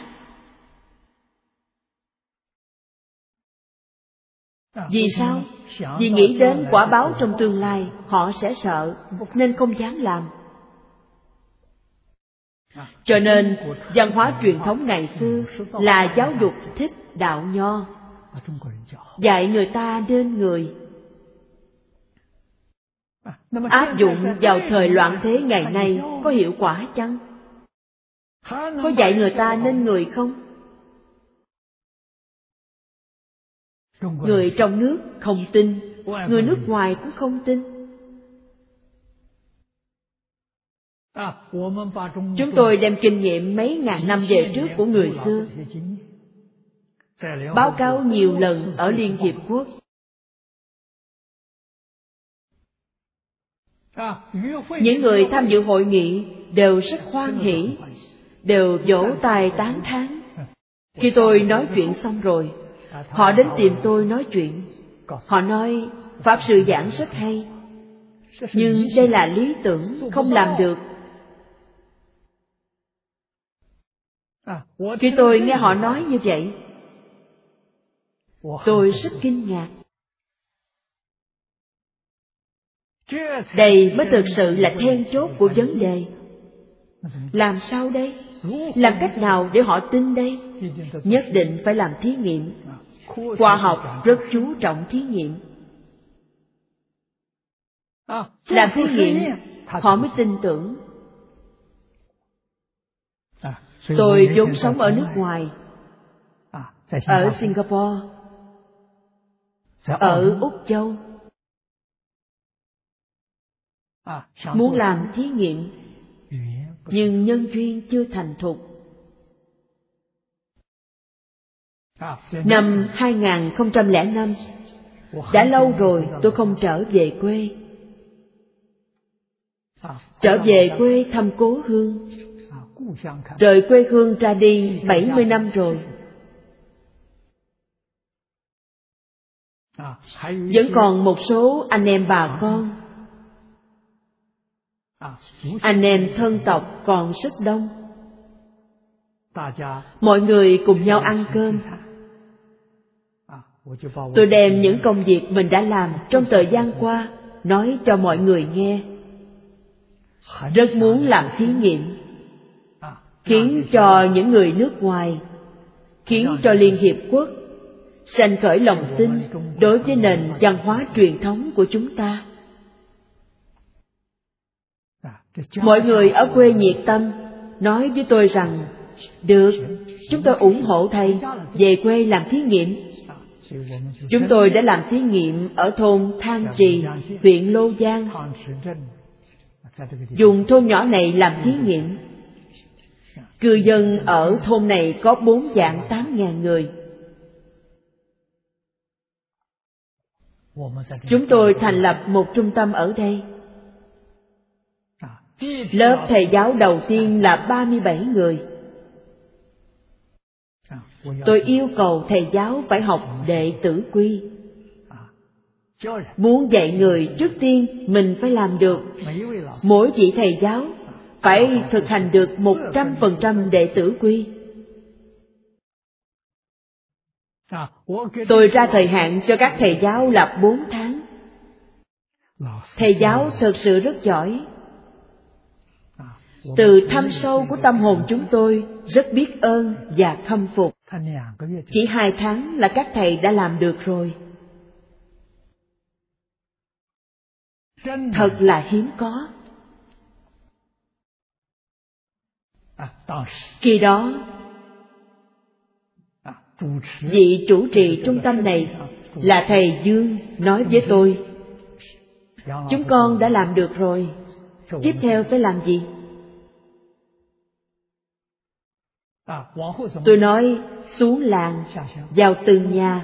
Vì sao? Vì nghĩ đến quả báo trong tương lai, họ sẽ sợ, nên không dám làm. Cho nên, văn hóa truyền thống ngày xưa là giáo dục thích đạo nho, dạy người ta nên người. Áp dụng vào thời loạn thế ngày nay có hiệu quả chăng? Có dạy người ta nên người không? Người trong nước không tin, người nước ngoài cũng không tin. Chúng tôi đem kinh nghiệm mấy ngàn năm về trước của người xưa, báo cáo nhiều lần ở Liên Hiệp Quốc. Những người tham dự hội nghị đều rất hoan hỉ, đều vỗ tay tán thán. Khi tôi nói chuyện xong rồi, họ đến tìm tôi nói chuyện. Họ nói, Pháp Sư giảng rất hay, nhưng đây là lý tưởng, không làm được. Khi tôi nghe họ nói như vậy, tôi rất kinh ngạc. Đây mới thực sự là then chốt của vấn đề. Làm sao đây? Làm cách nào để họ tin đây? Nhất định phải làm thí nghiệm. Khoa học rất chú trọng thí nghiệm. Làm thí nghiệm, họ mới tin tưởng. Tôi vốn sống ở nước ngoài, ở Singapore, ở Úc Châu. Muốn làm thí nghiệm, nhưng nhân duyên chưa thành thục. Năm hai nghìn không trăm lẻ năm, đã lâu rồi tôi không trở về quê. Trở về quê thăm cố hương. Rời quê hương ra đi bảy mươi năm rồi. Vẫn còn một số anh em bà con, anh em thân tộc còn rất đông. Mọi người cùng nhau ăn cơm. Tôi đem những công việc mình đã làm trong thời gian qua nói cho mọi người nghe. Rất muốn làm thí nghiệm, khiến cho những người nước ngoài, khiến cho Liên Hiệp Quốc sanh khởi lòng tin đối với nền văn hóa truyền thống của chúng ta. Mọi người ở quê nhiệt tâm nói với tôi rằng, được, chúng tôi ủng hộ thầy về quê làm thí nghiệm. Chúng tôi đã làm thí nghiệm ở thôn Thang Trì, huyện Lô Giang. Dùng thôn nhỏ này làm thí nghiệm. Cư dân ở thôn này có bốn vạn tám ngàn người. Chúng tôi thành lập một trung tâm ở đây. Lớp thầy giáo đầu tiên là ba mươi bảy người. Tôi yêu cầu thầy giáo phải học đệ tử quy. Muốn dạy người, trước tiên mình phải làm được. Mỗi vị thầy giáo phải thực hành được một trăm phần trăm đệ tử quy. Tôi ra thời hạn cho các thầy giáo là bốn tháng. Thầy giáo thật sự rất giỏi. Từ thâm sâu của tâm hồn chúng tôi rất biết ơn và khâm phục. Chỉ hai tháng là các thầy đã làm được rồi. Thật là hiếm có. Khi đó, vị chủ trì trung tâm này là thầy Dương nói với tôi, chúng con đã làm được rồi, tiếp theo phải làm gì? Tôi nói, xuống làng, vào từng nhà.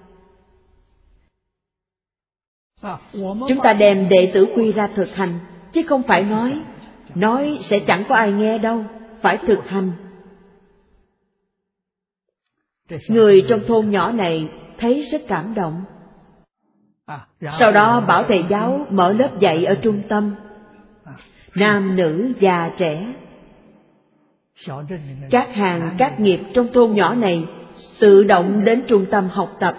Chúng ta đem đệ tử quy ra thực hành, chứ không phải nói. Nói sẽ chẳng có ai nghe đâu, phải thực hành. Người trong thôn nhỏ này thấy rất cảm động. Sau đó bảo thầy giáo mở lớp dạy ở trung tâm. Nam, nữ, già, trẻ. Các hàng, các nghiệp trong thôn nhỏ này tự động đến trung tâm học tập.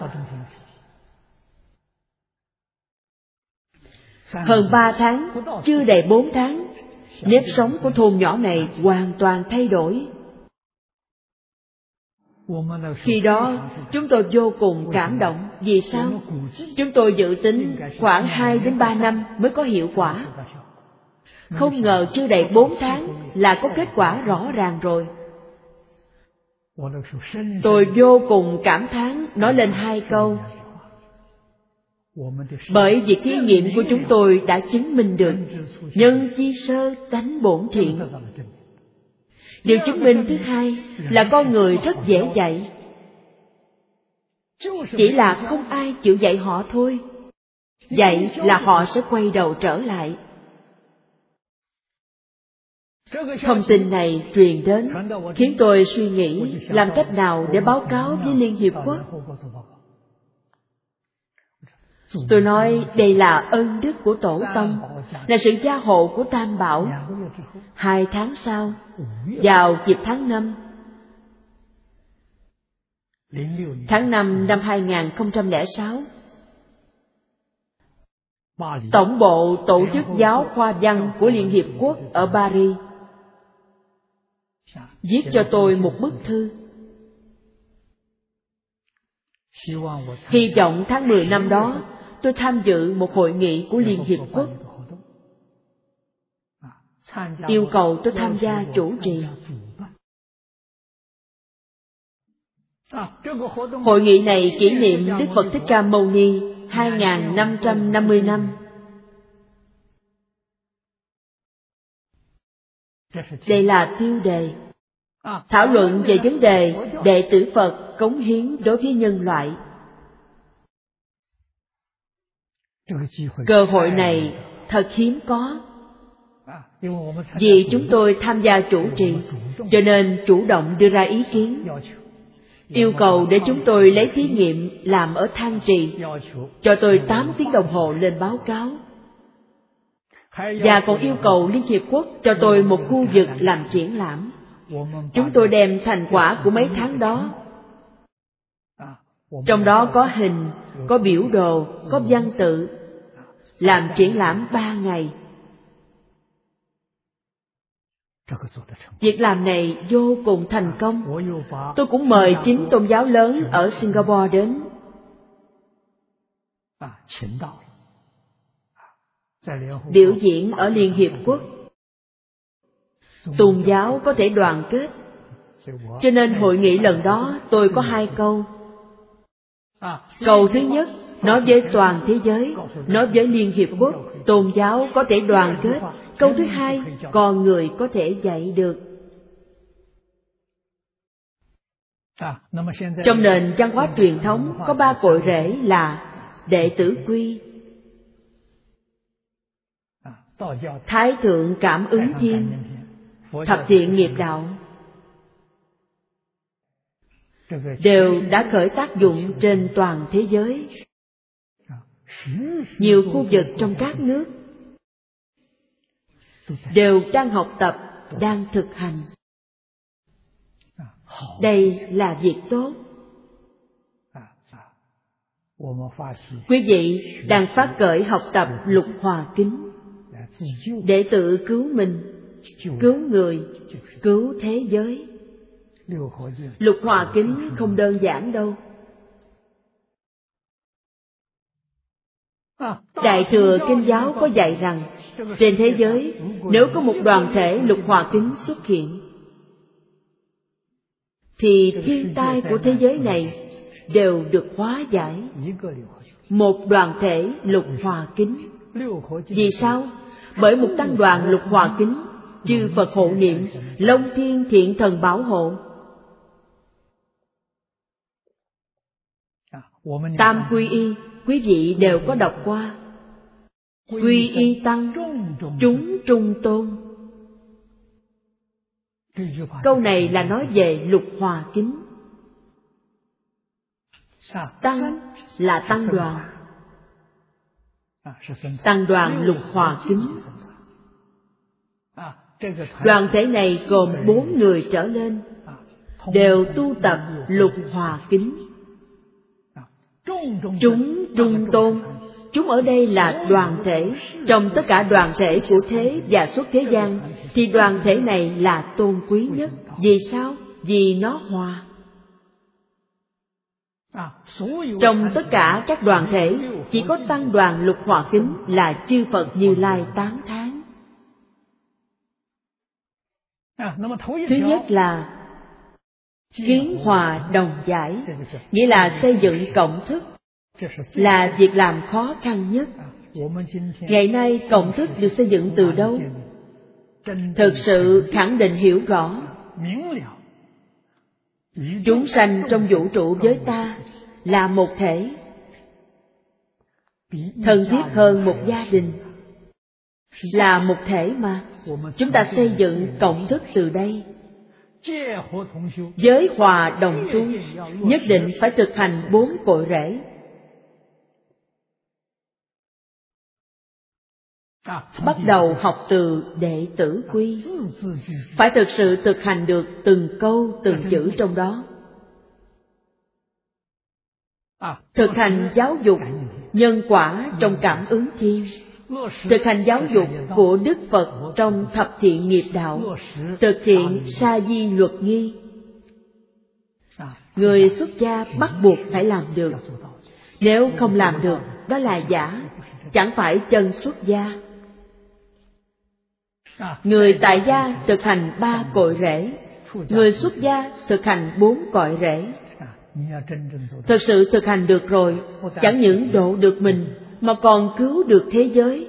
Hơn ba tháng, chưa đầy bốn tháng, nếp sống của thôn nhỏ này hoàn toàn thay đổi. Khi đó, chúng tôi vô cùng cảm động. Vì sao? Chúng tôi dự tính khoảng hai đến ba năm mới có hiệu quả. Không ngờ chưa đầy bốn tháng là có kết quả rõ ràng rồi. Tôi vô cùng cảm thán, nói lên hai câu. Bởi việc thí nghiệm của chúng tôi đã chứng minh được nhân chi sơ tánh bổn thiện. Điều chứng minh thứ hai là con người rất dễ dạy. Chỉ là không ai chịu dạy họ thôi. Dạy là họ sẽ quay đầu trở lại. Thông tin này truyền đến khiến tôi suy nghĩ làm cách nào để báo cáo với Liên Hiệp Quốc. Tôi nói đây là ơn đức của Tổ Tông, là sự gia hộ của Tam Bảo. Hai tháng sau, vào dịp tháng năm, tháng năm năm hai nghìn không trăm lẻ sáu, Tổng bộ Tổ chức Giáo khoa Văn của Liên Hiệp Quốc ở Paris viết cho tôi một bức thư. Hy vọng tháng mười năm đó, tôi tham dự một hội nghị của Liên Hiệp Quốc. Yêu cầu tôi tham gia chủ trì. Hội nghị này kỷ niệm Đức Phật Thích Ca Mâu Ni hai nghìn năm trăm năm mươi năm. Đây là tiêu đề thảo luận về vấn đề đệ tử Phật cống hiến đối với nhân loại. Cơ hội này thật hiếm có. Vì chúng tôi tham gia chủ trì, cho nên chủ động đưa ra ý kiến, yêu cầu để chúng tôi lấy thí nghiệm làm ở Thanh Trì, cho tôi tám tiếng đồng hồ lên báo cáo. Và còn yêu cầu Liên Hiệp Quốc cho tôi một khu vực làm triển lãm. Chúng tôi đem thành quả của mấy tháng đó, trong đó có hình, có biểu đồ, có văn tự, làm triển lãm ba ngày. Việc làm này vô cùng thành công. Tôi cũng mời chính tôn giáo lớn ở Singapore đến. Biểu diễn ở Liên Hiệp Quốc. Tôn giáo có thể đoàn kết. Cho nên hội nghị lần đó tôi có hai câu. Câu thứ nhất, nói với toàn thế giới, nói với Liên Hiệp Quốc, tôn giáo có thể đoàn kết. Câu thứ hai, con người có thể dạy được. Trong nền văn hóa truyền thống có ba cội rễ là đệ tử quy, thái thượng cảm ứng thiên, thập thiện nghiệp đạo, đều đã khởi tác dụng trên toàn thế giới. Nhiều khu vực trong các nước đều đang học tập, đang thực hành. Đây là việc tốt. Quý vị đang phát khởi học tập Lục Hòa Kính để tự cứu mình, cứu người, cứu thế giới. Lục Hòa Kính không đơn giản đâu. Đại thừa Kinh giáo có dạy rằng trên thế giới nếu có một đoàn thể Lục Hòa Kính xuất hiện thì thiên tai của thế giới này đều được hóa giải. Một đoàn thể Lục Hòa Kính. Vì sao? Bởi một tăng đoàn Lục Hòa Kính, chư Phật hộ niệm, Long Thiên Thiện Thần bảo hộ. Tam Quy Y, quý vị đều có đọc qua. Quy Y tăng, chúng trung tôn. Câu này là nói về Lục Hòa Kính. Tăng là tăng đoàn, tăng đoàn Lục Hòa Kính. Đoàn thể này gồm bốn người trở lên, đều tu tập Lục Hòa Kính. Chúng trung tôn. Chúng ở đây là đoàn thể. Trong tất cả đoàn thể của thế và xuất thế gian thì đoàn thể này là tôn quý nhất. Vì sao? Vì nó hòa. Trong tất cả các đoàn thể, chỉ có tăng đoàn Lục Hòa Kính là chư Phật Như Lai tán thán. Thứ nhất là kiến hòa đồng giải, nghĩa là xây dựng cộng thức, là việc làm khó khăn nhất. Ngày nay cộng thức được xây dựng từ đâu? Thực sự khẳng định hiểu rõ chúng sanh trong vũ trụ với ta là một thể, thân thiết hơn một gia đình, là một thể mà. Chúng ta xây dựng cộng thức từ đây. Giới hòa đồng tu, nhất định phải thực hành bốn cội rễ. Bắt đầu học từ đệ tử quy, phải thực sự thực hành được từng câu từng chữ trong đó. Thực hành giáo dục nhân quả trong cảm ứng thiên, thực hành giáo dục của Đức Phật trong thập thiện nghiệp đạo, thực hiện sa di luật nghi. Người xuất gia bắt buộc phải làm được. Nếu không làm được, đó là giả, chẳng phải chân xuất gia. Người tại gia thực hành ba cội rễ, người xuất gia thực hành bốn cội rễ. Thực sự thực hành được rồi, chẳng những độ được mình mà còn cứu được thế giới.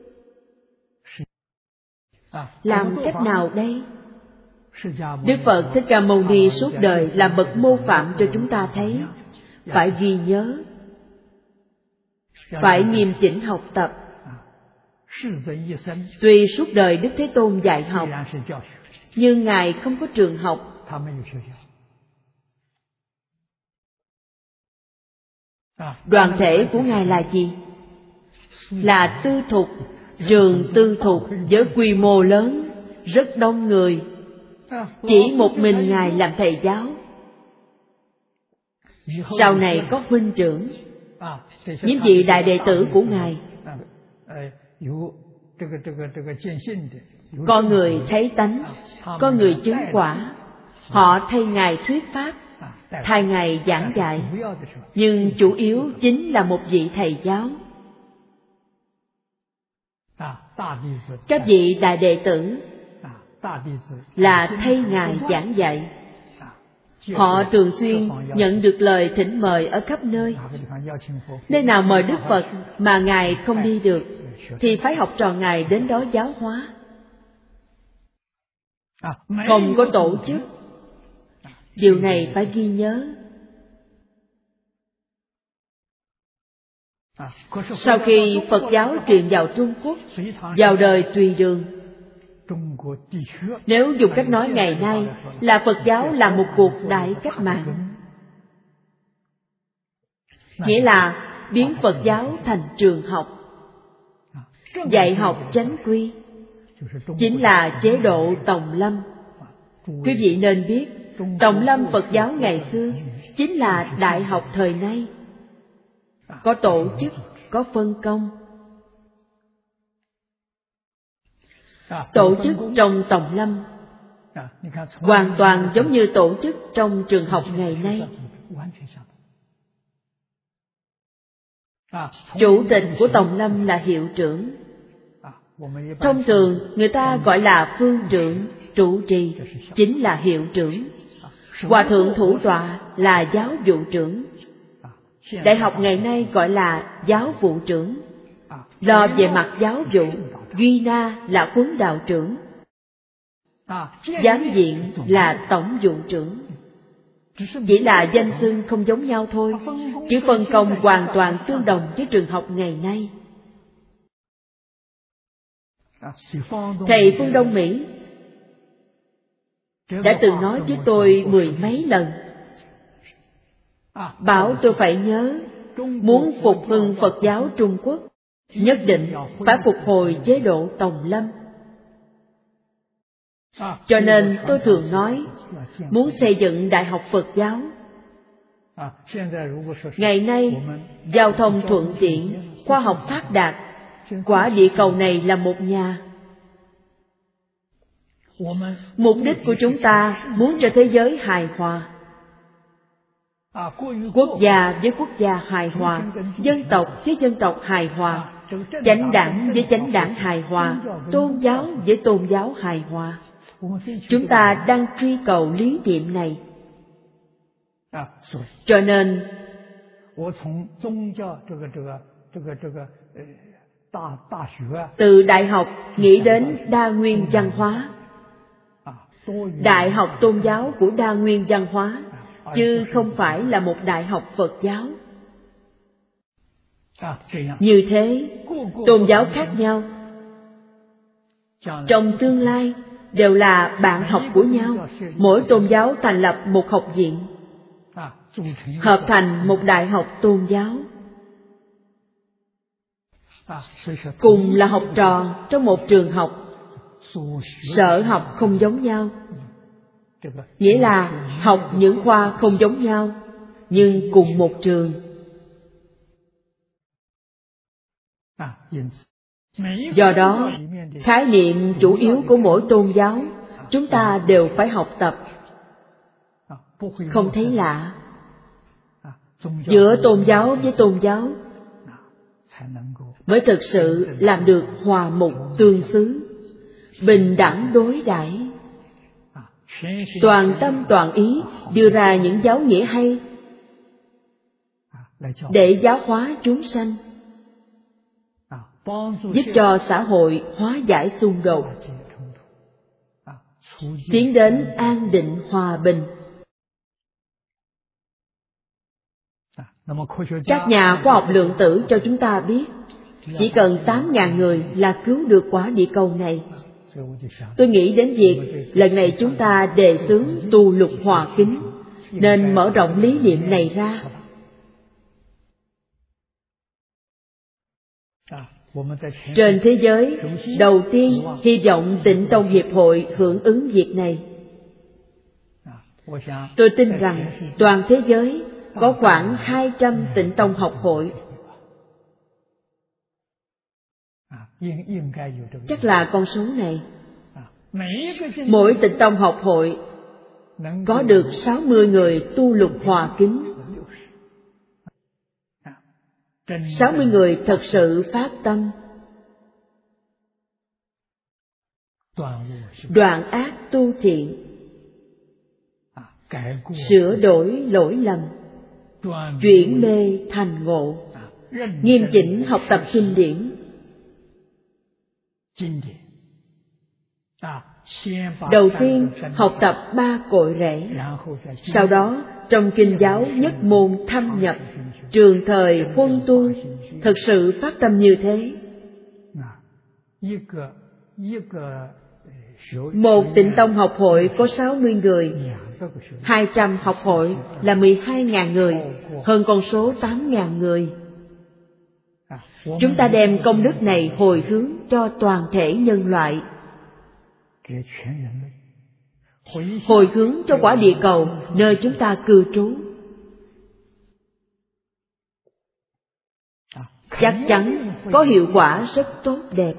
Làm cách nào đây? Đức Phật Thích Ca Mâu Ni suốt đời là bậc mô phạm cho chúng ta thấy. Phải ghi nhớ, phải nghiêm chỉnh học tập. Tuy suốt đời Đức Thế Tôn dạy học, nhưng Ngài không có trường học. Đoàn thể của Ngài là gì? Là tư thục, trường tư thục với quy mô lớn, rất đông người. Chỉ một mình Ngài làm thầy giáo. Sau này có huynh trưởng, những vị đại đệ tử của Ngài. Có người thấy tánh, có người chứng quả. Họ thay Ngài thuyết pháp, thay Ngài giảng dạy, nhưng chủ yếu chính là một vị thầy giáo. Các vị đại đệ tử là thay Ngài giảng dạy. Họ thường xuyên nhận được lời thỉnh mời ở khắp nơi. Nơi nào mời Đức Phật mà Ngài không đi được, thì phải học trò Ngài đến đó giáo hóa. Không có tổ chức. Điều này phải ghi nhớ. Sau khi Phật giáo truyền vào Trung Quốc, vào đời Tùy Đường, nếu dùng cách nói ngày nay là Phật giáo là một cuộc đại cách mạng, nghĩa là biến Phật giáo thành trường học, dạy học chánh quy, chính là chế độ Tòng Lâm. Quý vị nên biết, Tòng Lâm Phật giáo ngày xưa chính là đại học thời nay, có tổ chức, có phân công. Tổ chức trong Tòng Lâm hoàn toàn giống như tổ chức trong trường học ngày nay. Chủ tịch của Tòng Lâm là hiệu trưởng. Thông thường người ta gọi là phương trưởng, trụ trì chính là hiệu trưởng. Hòa thượng thủ tọa là giáo vụ trưởng. Đại học ngày nay gọi là giáo vụ trưởng. Lo về mặt giáo vụ, Duy Na là huấn đạo trưởng. Giám viện là tổng vụ trưởng. Chỉ là danh xưng không giống nhau thôi, chứ phân công hoàn toàn tương đồng với trường học ngày nay. Thầy Phương Đông Mỹ đã từng nói với tôi mười mấy lần, bảo tôi phải nhớ, muốn phục hưng Phật giáo Trung Quốc, nhất định phải phục hồi chế độ Tòng Lâm. Cho nên tôi thường nói, muốn xây dựng Đại học Phật giáo. Ngày nay, giao thông thuận tiện, khoa học phát đạt, quả địa cầu này là một nhà. Mục đích của chúng ta muốn cho thế giới hài hòa. Quốc gia với quốc gia hài hòa, dân tộc với dân tộc hài hòa, chánh đảng với chánh đảng hài hòa, tôn giáo với tôn giáo hài hòa. Chúng ta đang truy cầu lý niệm này. Cho nên, từ đại học nghĩ đến đa nguyên văn hóa, đại học tôn giáo của đa nguyên văn hóa, chứ không phải là một đại học Phật giáo. Như thế, tôn giáo khác nhau, trong tương lai đều là bạn học của nhau. Mỗi tôn giáo thành lập một học viện, hợp thành một đại học tôn giáo. Cùng là học trò trong một trường học, sở học không giống nhau, nghĩa là học những khoa không giống nhau, nhưng cùng một trường. Do đó, khái niệm chủ yếu của mỗi tôn giáo, chúng ta đều phải học tập. Không thấy lạ. Giữa tôn giáo với tôn giáo mới thực sự làm được hòa mục tương xứ, bình đẳng đối đãi, toàn tâm toàn ý đưa ra những giáo nghĩa hay để giáo hóa chúng sanh, giúp cho xã hội hóa giải xung đột, tiến đến an định hòa bình. Các nhà khoa học lượng tử cho chúng ta biết, chỉ cần tám ngàn người là cứu được quả địa cầu này. Tôi nghĩ đến việc lần này chúng ta đề xướng tu lục hòa kính, nên mở rộng lý niệm này ra. Trên thế giới, đầu tiên hy vọng Tịnh Tông Hiệp hội hưởng ứng việc này. Tôi tin rằng toàn thế giới có khoảng hai trăm Tịnh Tông học hội. Chắc là con số này. Mỗi Tịnh Tông học hội có được sáu mươi người tu lục hòa kính. sáu mươi người thật sự phát tâm đoạn ác tu thiện, sửa đổi lỗi lầm, chuyển mê thành ngộ, nghiêm chỉnh học tập kinh điển. Đầu tiên học tập ba cội rễ, sau đó trong kinh giáo nhất môn thâm nhập, trường thời huân tu, thực sự phát tâm như thế. Một Tịnh Tông học hội có sáu mươi người, hai trăm học hội là mười hai nghìn người, hơn con số tám nghìn người. Chúng ta đem công đức này hồi hướng cho toàn thể nhân loại, hồi hướng cho quả địa cầu nơi chúng ta cư trú. Chắc chắn có hiệu quả rất tốt đẹp.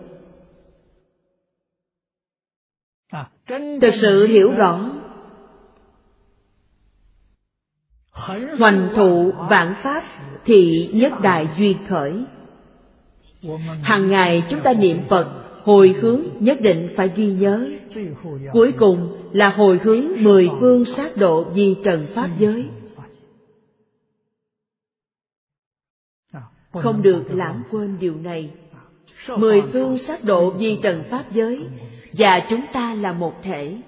Thực sự hiểu rõ hoành thụ vạn pháp thì nhất đại duyên khởi. Hàng ngày chúng ta niệm Phật, hồi hướng nhất định phải ghi nhớ. Cuối cùng là hồi hướng mười phương sát độ di trần pháp giới. Không được lãng quên điều này. Mười phương sát độ di trần pháp giới và chúng ta là một thể.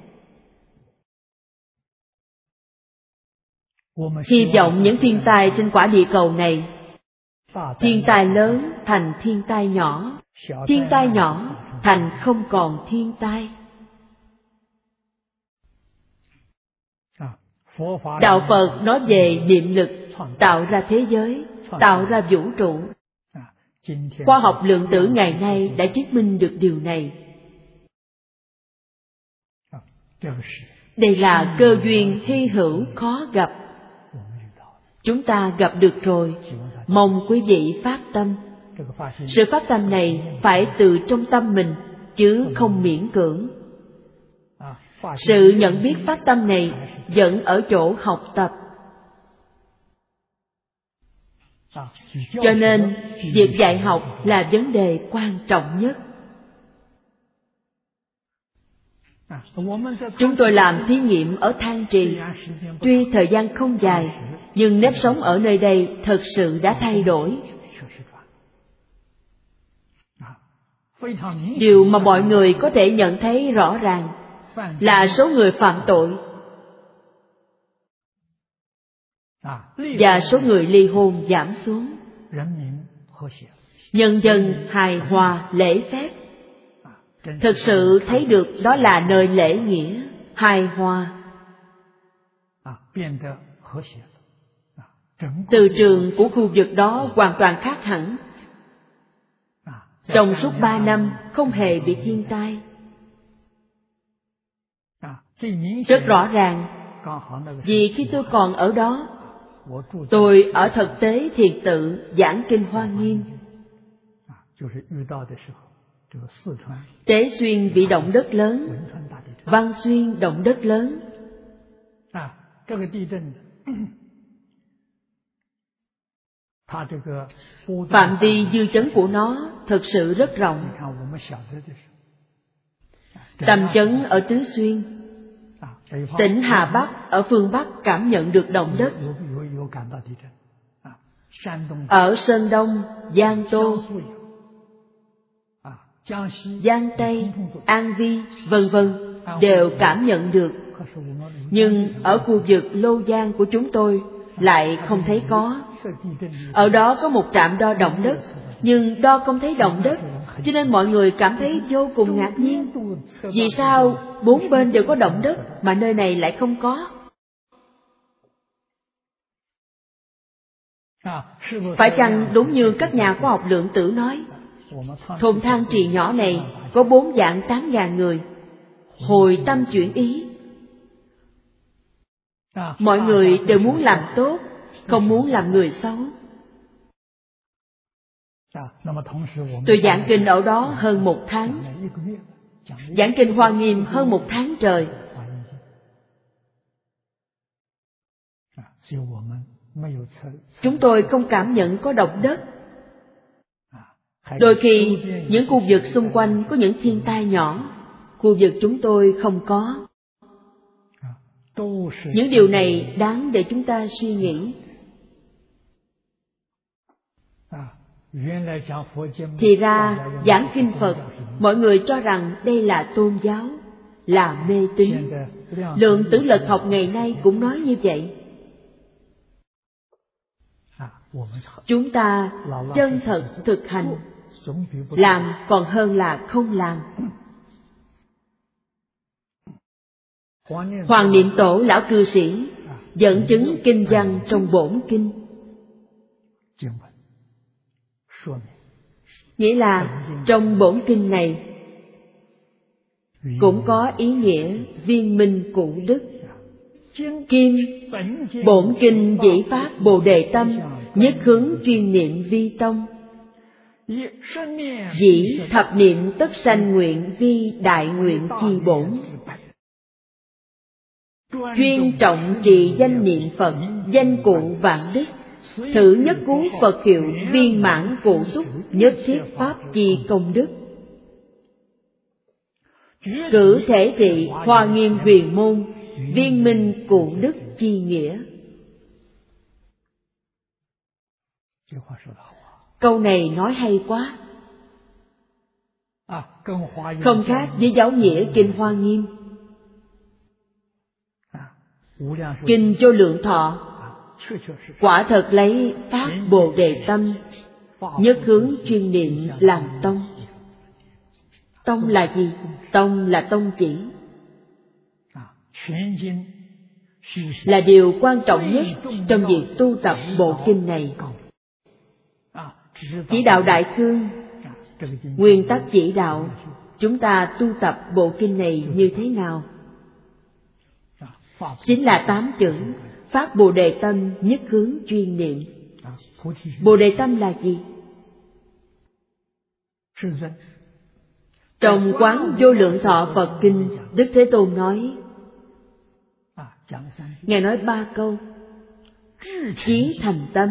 Hy vọng những thiên tai trên quả địa cầu này, thiên tai lớn thành thiên tai nhỏ, thiên tai nhỏ thành không còn thiên tai. Đạo Phật nói về niệm lực tạo ra thế giới, tạo ra vũ trụ. Khoa học lượng tử ngày nay đã chứng minh được điều này. Đây là cơ duyên hy hữu khó gặp. Chúng ta gặp được rồi, mong quý vị phát tâm. Sự phát tâm này phải từ trong tâm mình, chứ không miễn cưỡng. Sự nhận biết phát tâm này vẫn ở chỗ học tập. Cho nên, việc dạy học là vấn đề quan trọng nhất. Chúng tôi làm thí nghiệm ở Than Trì. Tuy thời gian không dài, nhưng nếp sống ở nơi đây thật sự đã thay đổi. Điều mà mọi người có thể nhận thấy rõ ràng là số người phạm tội và số người ly hôn giảm xuống. Nhân dân hài hòa lễ phép. Thực sự thấy được đó là nơi lễ nghĩa, hài hòa. Từ trường của khu vực đó hoàn toàn khác hẳn. Trong suốt ba năm không hề bị thiên tai. Rất rõ ràng, vì khi tôi còn ở đó, tôi ở thực tế thiền tự giảng kinh Hoa Nghiêm. Tế Xuyên bị động đất lớn, Văn Xuyên động đất lớn. Phạm vi dư chấn của nó thực sự rất rộng. Tầm chấn ở Tứ Xuyên, tỉnh Hà Bắc ở phương Bắc cảm nhận được động đất. Ở Sơn Đông, Giang Tô, Giang Tây, An Vi, vân vân đều cảm nhận được. Nhưng ở khu vực Lô Giang của chúng tôi lại không thấy có. Ở đó có một trạm đo động đất, nhưng đo không thấy động đất, cho nên mọi người cảm thấy vô cùng ngạc nhiên. Vì sao bốn bên đều có động đất mà nơi này lại không có? Phải chăng đúng như các nhà khoa học lượng tử nói, Thôn Thang Trì nhỏ này có bốn vạn tám ngàn người hồi tâm chuyển ý. Mọi người đều muốn làm tốt, không muốn làm người xấu. Tôi giảng kinh ở đó hơn một tháng, giảng kinh Hoa Nghiêm hơn một tháng trời. Chúng tôi không cảm nhận có động đất. Đôi khi những khu vực xung quanh có những thiên tai nhỏ, khu vực chúng tôi không có. Những điều này đáng để chúng ta suy nghĩ. Thì ra giảng kinh Phật, mọi người cho rằng đây là tôn giáo, là mê tín. Lượng Tử Lực học ngày nay cũng nói như vậy. Chúng ta chân thật thực hành, làm còn hơn là không làm. Hoàng Niệm Tổ lão cư sĩ dẫn chứng kinh văn trong bổn kinh, nghĩa là trong bổn kinh này cũng có ý nghĩa viên minh cụ đức. Kim bổn kinh dĩ phát Bồ Đề tâm, nhất hướng chuyên niệm vi tông. Dĩ thập niệm tất sanh nguyện vi đại nguyện chi bổn. Chuyên trọng trì danh niệm Phật, danh cụ vạn đức. Thử nhất cú Phật hiệu, viên mãn cụ túc, nhất thiết pháp chi công đức. Cử thể thị Hoa Nghiêm huyền môn, viên minh cụ đức chi nghĩa. Câu này nói hay quá. Không khác với giáo nghĩa kinh Hoa Nghiêm. Kinh Vô Lượng Thọ quả thật lấy phát Bồ Đề tâm, nhất hướng chuyên niệm làm tông. Tông là gì? Tông là tông chỉ, là điều quan trọng nhất trong việc tu tập bộ kinh này. Chỉ đạo đại cương, nguyên tắc chỉ đạo chúng ta tu tập bộ kinh này như thế nào? Chính là tám chữ phát Bồ Đề tâm, nhất hướng chuyên niệm. Bồ Đề tâm là gì? Trong Quán Vô Lượng Thọ Phật Kinh, Đức Thế Tôn nói, Ngài nói ba câu: chí thành tâm,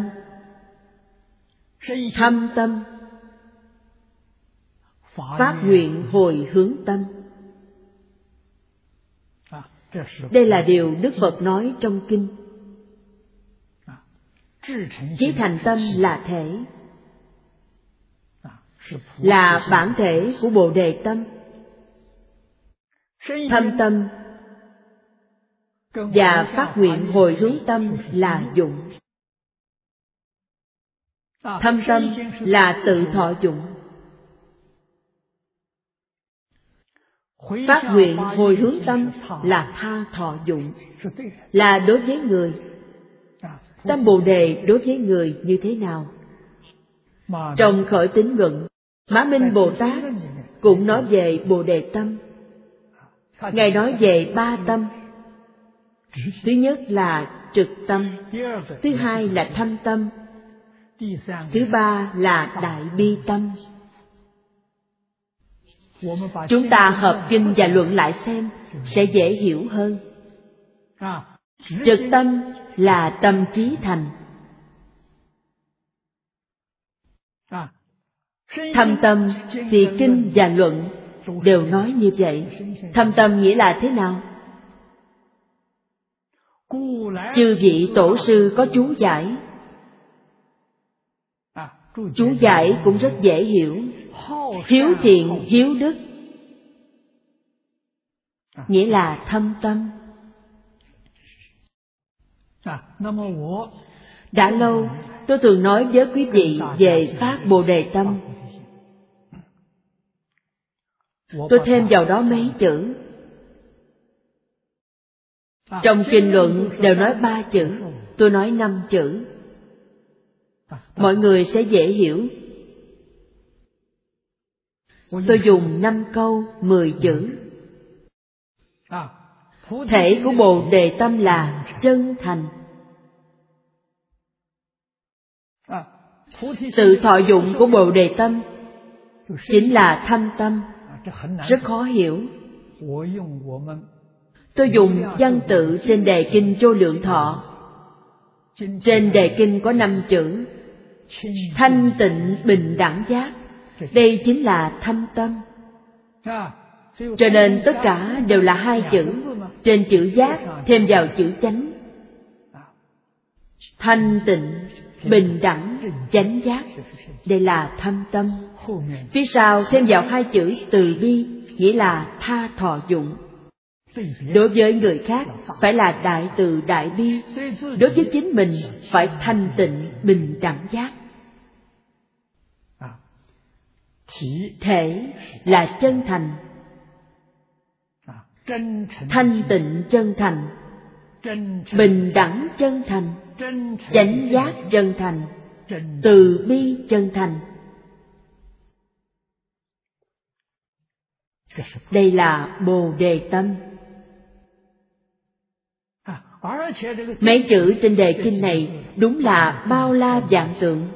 thâm tâm, phát nguyện hồi hướng tâm. Đây là điều Đức Phật nói trong kinh. Chí thành tâm là thể, là bản thể của Bồ Đề tâm. Thâm tâm và phát nguyện hồi hướng tâm là dụng. Thâm tâm là tự thọ dụng. Phát nguyện hồi hướng tâm là tha thọ dụng, là đối với người. Tâm Bồ Đề đối với người như thế nào? Trong Khởi Tín Luận, Mã Minh Bồ Tát cũng nói về Bồ Đề tâm. Ngài nói về ba tâm. Thứ nhất là trực tâm, thứ hai là thâm tâm, thứ ba là đại bi tâm. Chúng ta hợp kinh và luận lại xem sẽ dễ hiểu hơn. Trực tâm là tâm chí thành. Thâm tâm thì kinh và luận đều nói như vậy. Thâm tâm nghĩa là thế nào? Chư vị tổ sư có chú giải. Chú giải cũng rất dễ hiểu. Hiếu thiện, hiếu đức, nghĩa là thâm tâm. Đã lâu tôi thường nói với quý vị về phát Bồ Đề tâm. Tôi thêm vào đó mấy chữ. Trong kinh luận đều nói ba chữ, tôi nói năm chữ. Mọi người sẽ dễ hiểu. Tôi dùng năm câu, mười chữ. Thể của Bồ Đề tâm là chân thành. Sự thọ dụng của Bồ Đề tâm chính là thâm tâm, rất khó hiểu. Tôi dùng văn tự trên đề kinh Vô Lượng Thọ. Trên đề kinh có năm chữ: thanh tịnh bình đẳng giác. Đây chính là thâm tâm. Cho nên tất cả đều là hai chữ. Trên chữ giác thêm vào chữ chánh. Thanh tịnh bình đẳng chánh giác, đây là thâm tâm. Phía sau thêm vào hai chữ từ bi, nghĩa là tha thọ dụng. Đối với người khác phải là đại từ đại bi, đối với chính mình phải thanh tịnh bình đẳng giác. Thể là chân thành, thanh tịnh chân thành, bình đẳng chân thành, chánh giác chân thành, từ bi chân thành. Đây là Bồ Đề tâm. Mấy chữ trên đề kinh này đúng là bao la vạn tượng.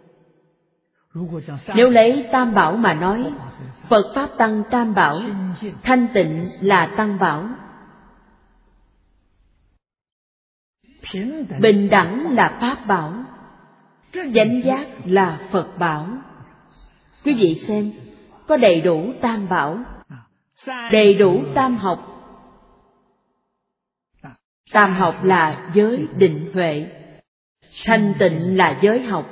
Nếu lấy Tam Bảo mà nói, Phật Pháp Tăng Tam Bảo, thanh tịnh là Tăng Bảo, bình đẳng là Pháp Bảo, chánh giác là Phật Bảo. Quý vị xem, có đầy đủ Tam Bảo, đầy đủ Tam học. Tam học là giới định huệ, thanh tịnh là giới học,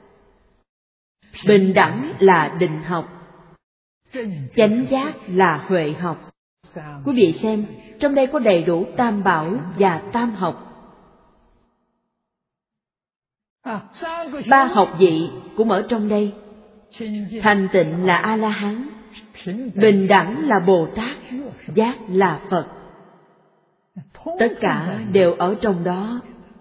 bình đẳng là định học, chánh giác là huệ học. Quý vị xem, trong đây có đầy đủ Tam Bảo và Tam học. Ba học vị cũng ở trong đây. Thanh tịnh là A-la-hán, bình đẳng là Bồ Tát, giác là Phật. Tất cả đều ở trong đó.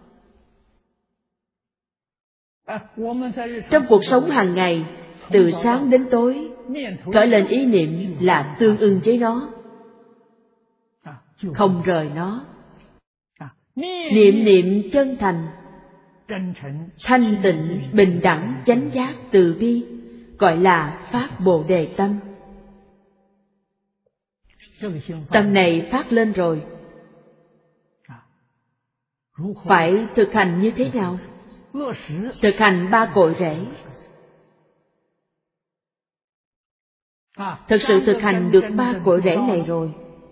Trong cuộc sống hàng ngày, từ sáng đến tối, khởi lên ý niệm là tương ưng với nó, không rời nó. Niệm niệm chân thành, thanh tịnh, bình đẳng, chánh giác, từ bi, gọi là phát Bồ Đề tâm. Tâm này phát lên rồi, phải thực hành như thế nào? Thực hành ba cội rễ. Thực sự thực hành được ba cội rễ này rồi,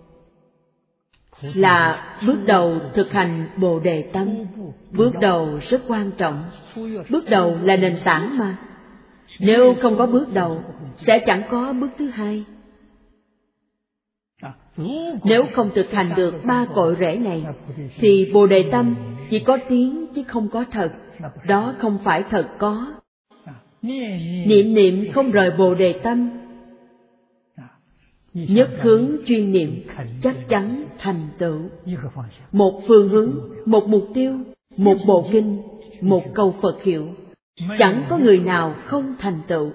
là bước đầu thực hành Bồ Đề tâm. Bước đầu rất quan trọng. Bước đầu là nền tảng mà. Nếu không có bước đầu, sẽ chẳng có bước thứ hai. Nếu không thực hành được ba cội rễ này, thì Bồ Đề tâm chỉ có tiếng chứ không có thật. Đó không phải thật có. Niệm niệm không rời Bồ Đề tâm, nhất hướng chuyên niệm chắc chắn thành tựu. Một phương hướng, một mục tiêu, một bộ kinh, một câu Phật hiệu, chẳng có người nào không thành tựu.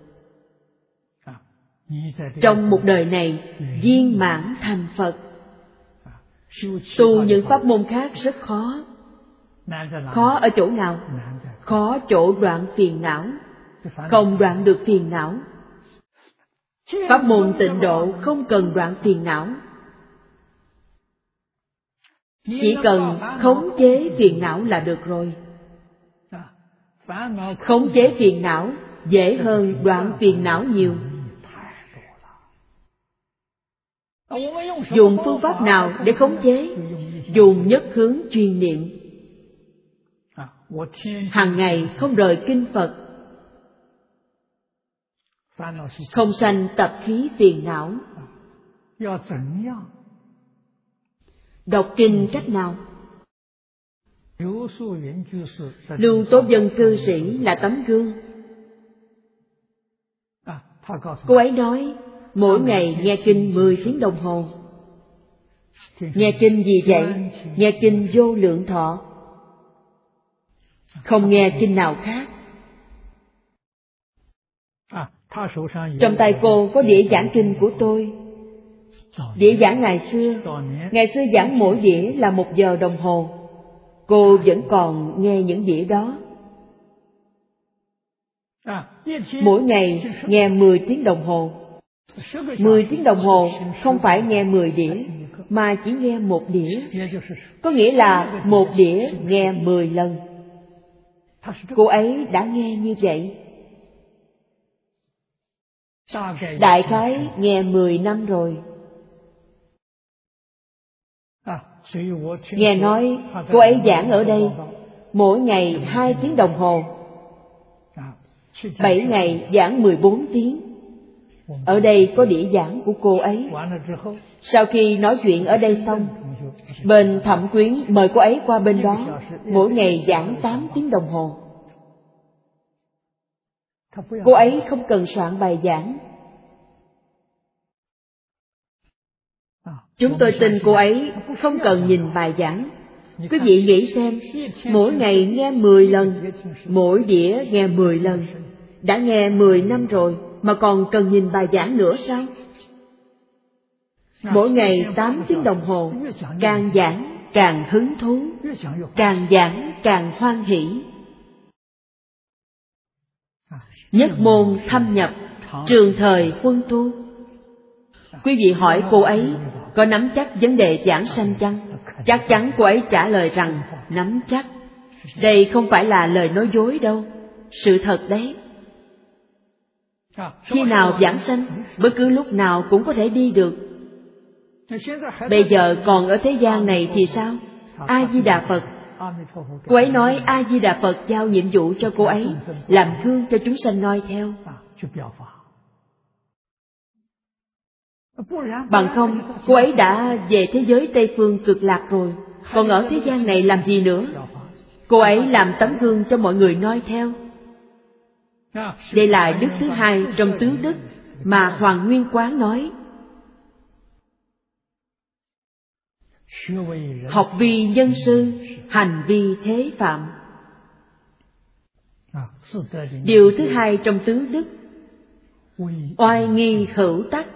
Trong một đời này viên mãn thành Phật. Tu những pháp môn khác rất khó. Khó ở chỗ nào? Khó chỗ đoạn phiền não. Không đoạn được phiền não. Pháp môn tịnh độ không cần đoạn phiền não. Chỉ cần khống chế phiền não là được rồi. Khống chế phiền não dễ hơn đoạn phiền não nhiều. Dùng phương pháp nào để khống chế? Dùng nhất hướng chuyên niệm. Hàng ngày không rời kinh Phật, không sanh tập khí phiền não. Đọc kinh cách nào? Lưu Tố Dân cư sĩ là tấm gương. Cô ấy nói mỗi ngày nghe kinh mười tiếng đồng hồ. Nghe kinh gì vậy? Nghe kinh Vô Lượng Thọ. Không nghe kinh nào khác. Trong tay cô có đĩa giảng kinh của tôi. Đĩa giảng ngày xưa, ngày xưa giảng mỗi đĩa là một giờ đồng hồ. Cô vẫn còn nghe những đĩa đó. Mỗi ngày nghe mười tiếng đồng hồ. Mười tiếng đồng hồ không phải nghe mười đĩa, mà chỉ nghe một đĩa. Có nghĩa là một đĩa nghe mười lần. Cô ấy đã nghe như vậy. Đại khái nghe mười năm rồi. Nghe nói cô ấy giảng ở đây mỗi ngày hai tiếng đồng hồ, bảy ngày giảng mười bốn tiếng. Ở đây có đĩa giảng của cô ấy. Sau khi nói chuyện ở đây xong, bên thẩm quyến mời cô ấy qua bên đó, mỗi ngày giảng tám tiếng đồng hồ. Cô ấy không cần soạn bài giảng. Chúng tôi tin cô ấy không cần nhìn bài giảng. Quý vị nghĩ xem, mỗi ngày nghe mười lần, mỗi đĩa nghe mười lần, đã nghe mười năm rồi mà còn cần nhìn bài giảng nữa sao? Mỗi ngày tám tiếng đồng hồ, càng giảng càng hứng thú, càng giảng càng hoan hỷ. Nhất môn thâm nhập, trường thời huân tu. Quý vị hỏi cô ấy có nắm chắc vấn đề giảng sanh chăng? Chắc chắn cô ấy trả lời rằng nắm chắc. Đây không phải là lời nói dối đâu, sự thật đấy. Khi nào giảng sanh, bất cứ lúc nào cũng có thể đi được. Bây giờ còn ở thế gian này thì sao? A Di Đà Phật. Cô ấy nói A Di Đà Phật giao nhiệm vụ cho cô ấy làm gương cho chúng sanh noi theo. Bằng không, cô ấy đã về thế giới Tây Phương Cực Lạc rồi, còn ở thế gian này làm gì nữa? Cô ấy làm tấm gương cho mọi người noi theo. Đây là đức thứ hai trong tứ đức mà Hoàng Nguyên Quán nói. Học vi nhân sư, hành vi thế phạm. Điều thứ hai trong tứ đức, oai nghi hữu tắc,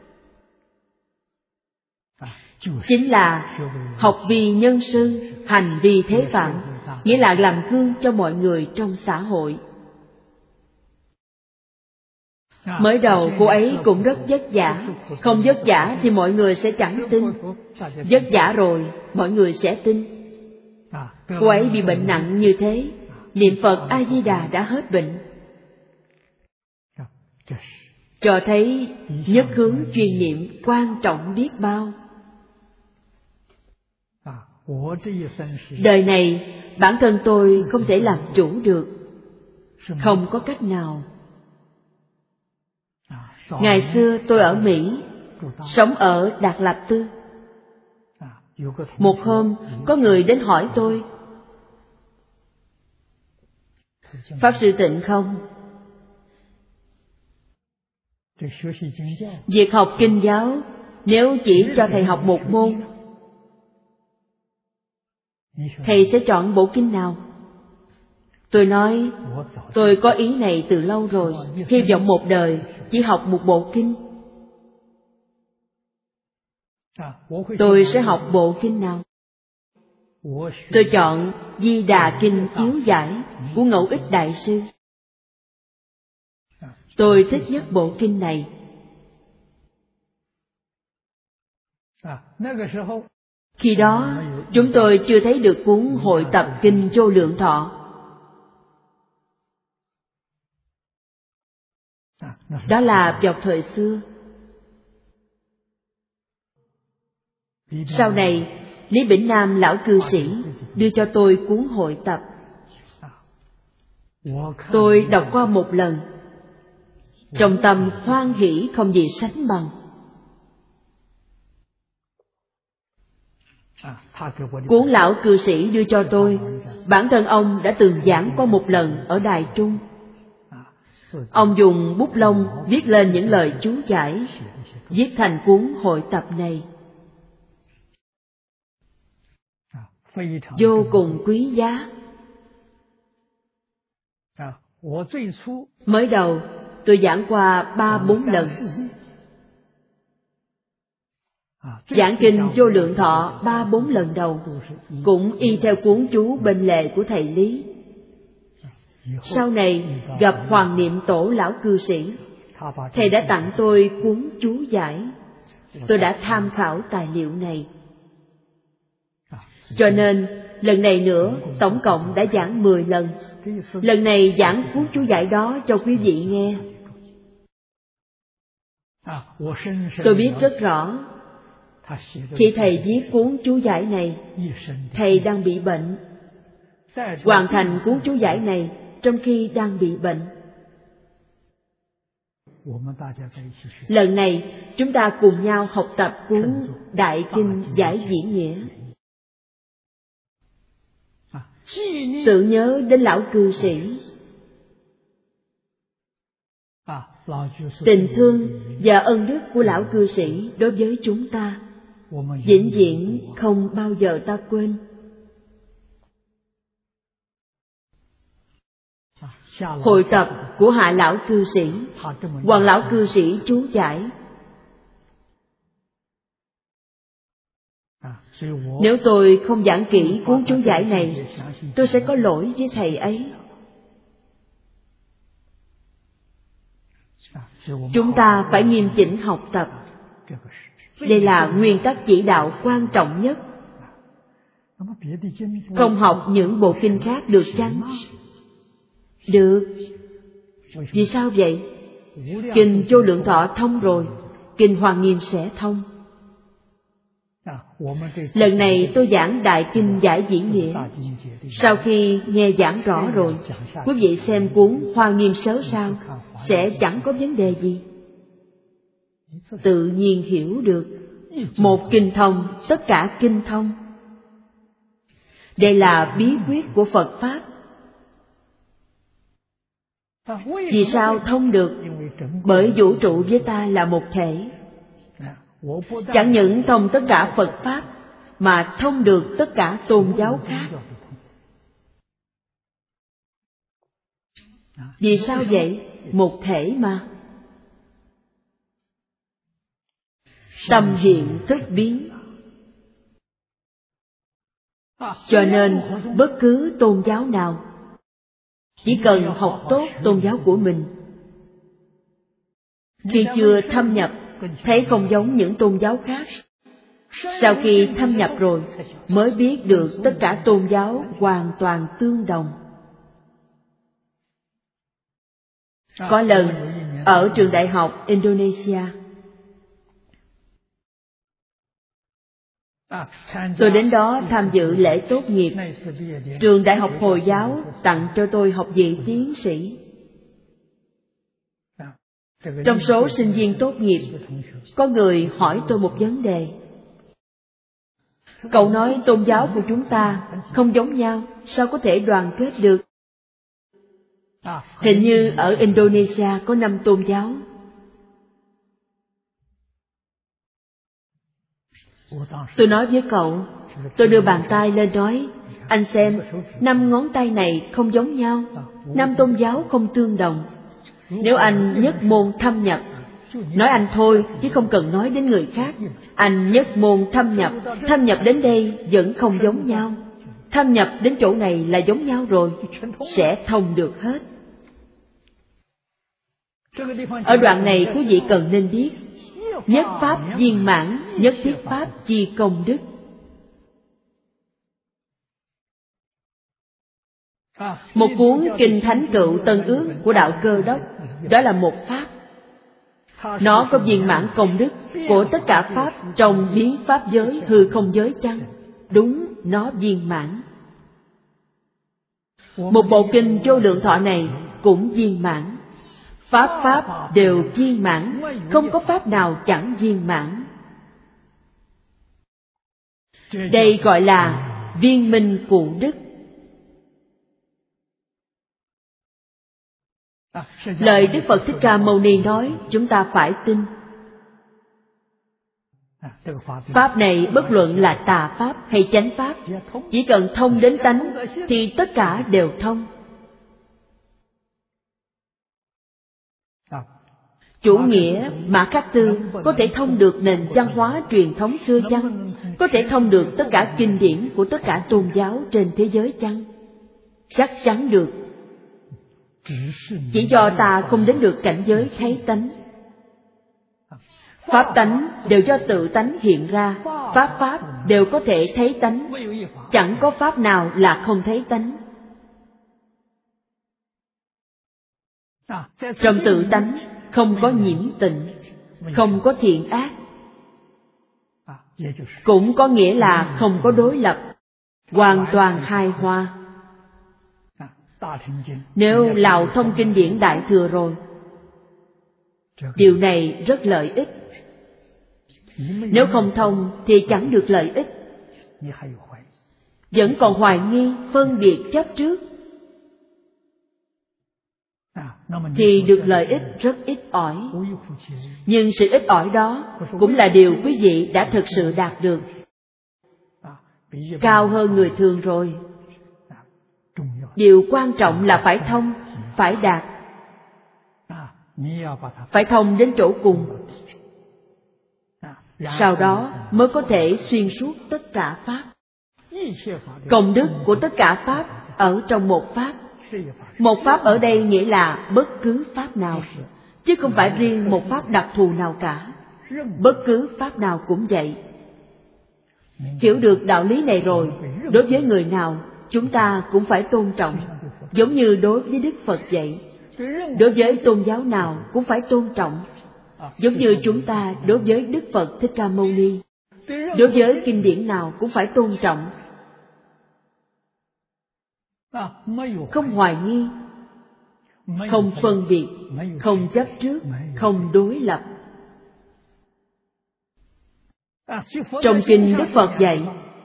chính là học vi nhân sư, hành vi thế phạm, nghĩa là làm gương cho mọi người trong xã hội. Mới đầu cô ấy cũng rất vất vả, không vất vả thì mọi người sẽ chẳng tin. Vất vả rồi, mọi người sẽ tin. Cô ấy bị bệnh nặng như thế, niệm Phật A Di Đà đã hết bệnh. Cho thấy nhất hướng chuyên niệm quan trọng biết bao. Đời này bản thân tôi không thể làm chủ được, không có cách nào. Ngày xưa tôi ở Mỹ, sống ở Đạt Lập Tư. Một hôm có người đến hỏi tôi: Pháp Sư Tịnh không? Việc học kinh giáo, nếu chỉ cho thầy học một môn, thầy sẽ chọn bộ kinh nào? Tôi nói, tôi có ý này từ lâu rồi, hy vọng một đời chỉ học một bộ kinh. Tôi sẽ học bộ kinh nào? Tôi chọn Di Đà Kinh Yếu Giải của Ngẫu Ích Đại Sư. Tôi thích nhất bộ kinh này. Khi đó, chúng tôi chưa thấy được cuốn Hội Tập Kinh Vô Lượng Thọ. Đó là vào thời xưa. Sau này, Lý Bỉnh Nam lão cư sĩ đưa cho tôi cuốn Hội Tập. Tôi đọc qua một lần, trong tâm hoan hỷ không gì sánh bằng. Cuốn lão cư sĩ đưa cho tôi, bản thân ông đã từng giảng qua một lần ở Đài Trung. Ông dùng bút lông viết lên những lời chú giải, viết thành cuốn Hội Tập này. Vô cùng quý giá. Mới đầu, tôi giảng qua ba bốn lần. Giảng kinh Vô Lượng Thọ ba bốn lần đầu cũng y theo cuốn chú bên lề của thầy Lý. Sau này gặp Hoàng Niệm Tổ lão cư sĩ, thầy đã tặng tôi cuốn chú giải. Tôi đã tham khảo tài liệu này. Cho nên lần này nữa tổng cộng đã giảng mười lần. Lần này giảng cuốn chú giải đó cho quý vị nghe. Tôi biết rất rõ, khi thầy viết cuốn chú giải này, thầy đang bị bệnh. Hoàn thành cuốn chú giải này trong khi đang bị bệnh. Lần này chúng ta cùng nhau học tập cuốn Đại Kinh Giải Diễn Nghĩa, tưởng nhớ đến lão cư sĩ. Tình thương và ân đức của lão cư sĩ đối với chúng ta vĩnh viễn không bao giờ ta quên. Hội tập của hạ lão cư sĩ, Hoàng lão cư sĩ chú giải. Nếu tôi không giảng kỹ cuốn chú giải này, tôi sẽ có lỗi với thầy ấy. Chúng ta phải nghiêm chỉnh học tập. Đây là nguyên tắc chỉ đạo quan trọng nhất. Không học những bộ kinh khác được chăng? Được. Vì sao vậy? Kinh Vô Lượng Thọ thông rồi, kinh Hoa Nghiêm sẽ thông. Lần này tôi giảng Đại Kinh Giải Diễn Nghĩa. Sau khi nghe giảng rõ rồi, quý vị xem cuốn Hoa Nghiêm Sớ sao, sẽ chẳng có vấn đề gì. Tự nhiên hiểu được, một kinh thông, tất cả kinh thông. Đây là bí quyết của Phật Pháp. Vì sao thông được? Bởi vũ trụ với ta là một thể. Chẳng những thông tất cả Phật Pháp, mà thông được tất cả tôn giáo khác. Vì sao vậy? Một thể mà. Tâm hiện thức biến. Cho nên bất cứ tôn giáo nào, chỉ cần học tốt tôn giáo của mình, khi chưa thâm nhập thấy không giống những tôn giáo khác, sau khi thâm nhập rồi mới biết được tất cả tôn giáo hoàn toàn tương đồng. Có lần ở trường đại học Indonesia, tôi đến đó tham dự lễ tốt nghiệp. Trường đại học Hồi giáo tặng cho tôi học vị tiến sĩ. Trong số sinh viên tốt nghiệp, có người hỏi tôi một vấn đề. Cậu nói tôn giáo của chúng ta không giống nhau, sao có thể đoàn kết được? Hình như ở Indonesia có năm tôn giáo. Tôi nói với cậu, tôi đưa bàn tay lên nói, anh xem, năm ngón tay này không giống nhau, năm tôn giáo không tương đồng. Nếu anh nhất môn thâm nhập, nói anh thôi chứ không cần nói đến người khác. Anh nhất môn thâm nhập, thâm nhập đến đây vẫn không giống nhau. Thâm nhập đến chỗ này là giống nhau rồi, sẽ thông được hết. Ở đoạn này quý vị cần nên biết, nhất pháp viên mãn, nhất thiết pháp chi công đức. Một cuốn Kinh Thánh Cựu Tân Ước của đạo Cơ Đốc, đó là một pháp. Nó có viên mãn công đức của tất cả pháp trong biến pháp giới, hư không giới chăng? Đúng, nó viên mãn. Một bộ kinh Vô Lượng Thọ này cũng viên mãn. Pháp pháp đều viên mãn, không có pháp nào chẳng viên mãn. Đây gọi là viên minh cụ đức. Lời Đức Phật Thích Ca Mâu Ni nói, chúng ta phải tin. Pháp này bất luận là tà pháp hay chánh pháp, chỉ cần thông đến tánh thì tất cả đều thông. Chủ nghĩa Mã Khắc Tư có thể thông được nền văn hóa truyền thống xưa chăng? Có thể thông được tất cả kinh điển của tất cả tôn giáo trên thế giới chăng? Chắc chắn được. Chỉ do ta không đến được cảnh giới thấy tánh. Pháp tánh đều do tự tánh hiện ra, pháp pháp đều có thể thấy tánh, chẳng có pháp nào là không thấy tánh. Trong tự tánh không có nhiễm tịnh, không có thiện ác, cũng có nghĩa là không có đối lập, hoàn toàn hài hòa. Nếu lào thông kinh điển Đại Thừa rồi, điều này rất lợi ích. Nếu không thông thì chẳng được lợi ích, vẫn còn hoài nghi, phân biệt chấp trước, thì được lợi ích rất ít ỏi. Nhưng sự ít ỏi đó cũng là điều quý vị đã thực sự đạt được, cao hơn người thường rồi. Điều quan trọng là phải thông, phải đạt, phải thông đến chỗ cùng. Sau đó mới có thể xuyên suốt tất cả pháp. Công đức của tất cả pháp ở trong một pháp. Một pháp ở đây nghĩa là bất cứ pháp nào, chứ không phải riêng một pháp đặc thù nào cả. Bất cứ pháp nào cũng vậy. Hiểu được đạo lý này rồi, đối với người nào chúng ta cũng phải tôn trọng, giống như đối với Đức Phật vậy. Đối với tôn giáo nào cũng phải tôn trọng, giống như chúng ta đối với Đức Phật Thích Ca Mâu Ni. Đối với kinh điển nào cũng phải tôn trọng, không hoài nghi, không phân biệt, không chấp trước, không đối lập. Trong kinh Đức Phật dạy,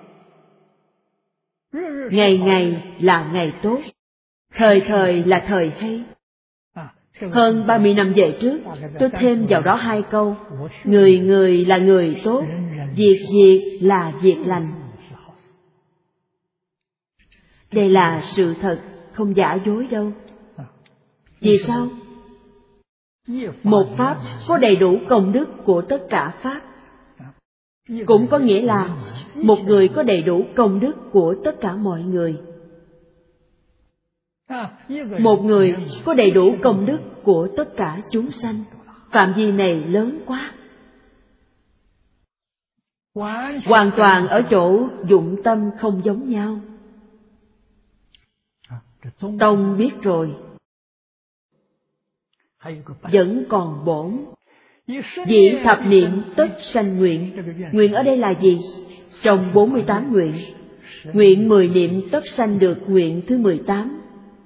ngày ngày là ngày tốt, thời thời là thời hay. Hơn ba mươi năm về trước, tôi thêm vào đó hai câu: người người là người tốt, việc việc là việc lành. Đây là sự thật, không giả dối đâu. Vì sao? Một pháp có đầy đủ công đức của tất cả pháp, cũng có nghĩa là một người có đầy đủ công đức của tất cả mọi người. Một người có đầy đủ công đức của tất cả chúng sanh. Phạm vi này lớn quá. Hoàn toàn ở chỗ dụng tâm không giống nhau. Tông biết rồi, vẫn còn bổn. Dĩ thập niệm tất sanh nguyện. Nguyện ở đây là gì? Trong bốn mươi tám nguyện, nguyện mười niệm tất sanh được nguyện thứ mười tám.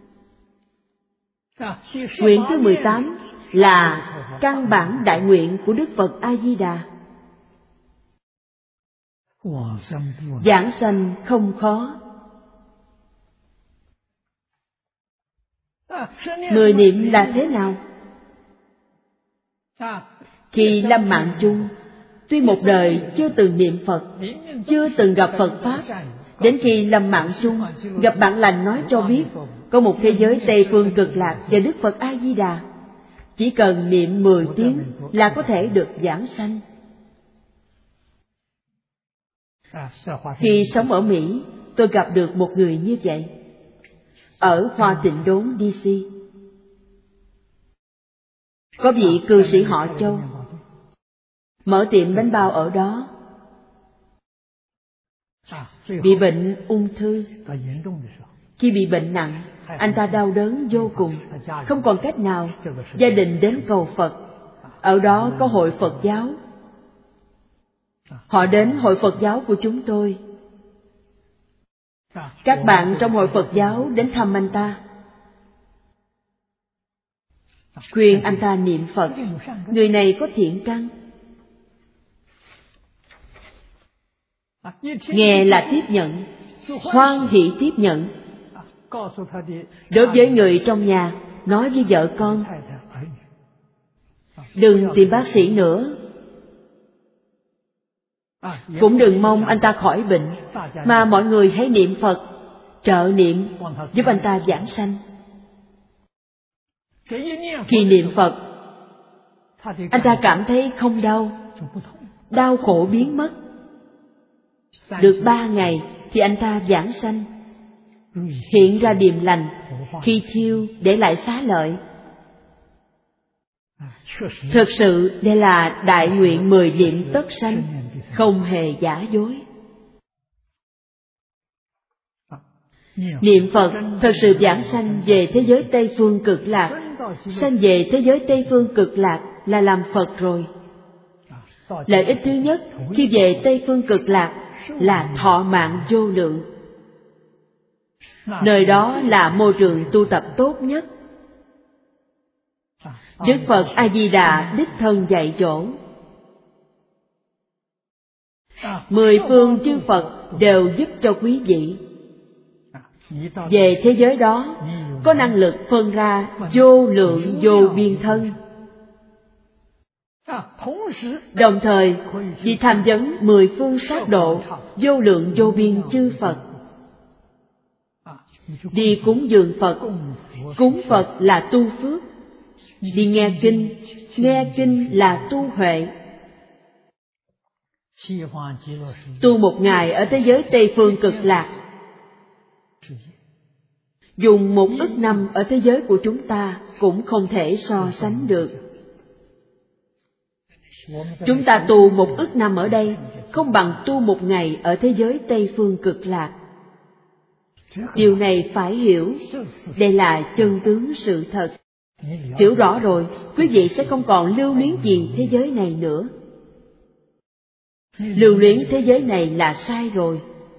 Nguyện thứ mười tám là căn bản đại nguyện của Đức Phật A-di-đà. Giảng sanh không khó. Mười niệm là thế nào? Khi lâm mạng chung, tuy một đời chưa từng niệm Phật, chưa từng gặp Phật Pháp, đến khi lâm mạng chung, gặp bạn lành nói cho biết có một thế giới Tây Phương Cực Lạc và Đức Phật A-di-đà. Chỉ cần niệm mười tiếng là có thể được giảng sanh. Khi sống ở Mỹ, tôi gặp được một người như vậy, ở Hoa Tịnh Đốn, đê xê. Có vị cư sĩ họ Châu, mở tiệm bánh bao ở đó. Bị bệnh ung thư. Khi bị bệnh nặng, anh ta đau đớn vô cùng, không còn cách nào. Gia đình đến cầu Phật. Ở đó có hội Phật giáo. Họ đến hội Phật giáo của chúng tôi. Các bạn trong hội Phật giáo đến thăm anh ta, khuyên anh ta niệm Phật. Người này có thiện căn, nghe là tiếp nhận, hoan hỷ tiếp nhận. Đối với người trong nhà, nói với vợ con, đừng tìm bác sĩ nữa, cũng đừng mong anh ta khỏi bệnh, mà mọi người hãy niệm Phật, trợ niệm, giúp anh ta giảng sanh. Khi niệm Phật, anh ta cảm thấy không đau, đau khổ biến mất. Được ba ngày thì anh ta vãng sanh, hiện ra điềm lành, khi thiêu để lại xá lợi. Thực sự đây là đại nguyện mười niệm tất sanh, không hề giả dối. Niệm Phật thật sự vãng sanh về thế giới Tây Phương Cực Lạc. Sanh về thế giới Tây Phương Cực Lạc là làm Phật rồi. Lợi ích thứ nhất khi về Tây Phương Cực Lạc là thọ mạng vô lượng. Nơi đó là môi trường tu tập tốt nhất. Đức Phật A Di Đà đích thân dạy dỗ. Mười phương chư Phật đều giúp cho quý vị. Về thế giới đó có năng lực phân ra vô lượng vô biên thân. Đồng thời vì tham vấn mười phương sát độ vô lượng vô biên chư Phật. Đi cúng dường Phật, cúng Phật là tu phước. Đi nghe kinh, nghe kinh là tu huệ. Tu một ngày ở thế giới Tây Phương Cực Lạc, dùng một ức năm ở thế giới của chúng ta cũng không thể so sánh được. Chúng ta tu một ức năm ở đây không bằng tu một ngày ở thế giới Tây Phương Cực Lạc. Điều này phải hiểu, đây là chân tướng sự thật. Hiểu rõ rồi, quý vị sẽ không còn lưu luyến gì thế giới này nữa. Lưu luyến thế giới này là sai rồi.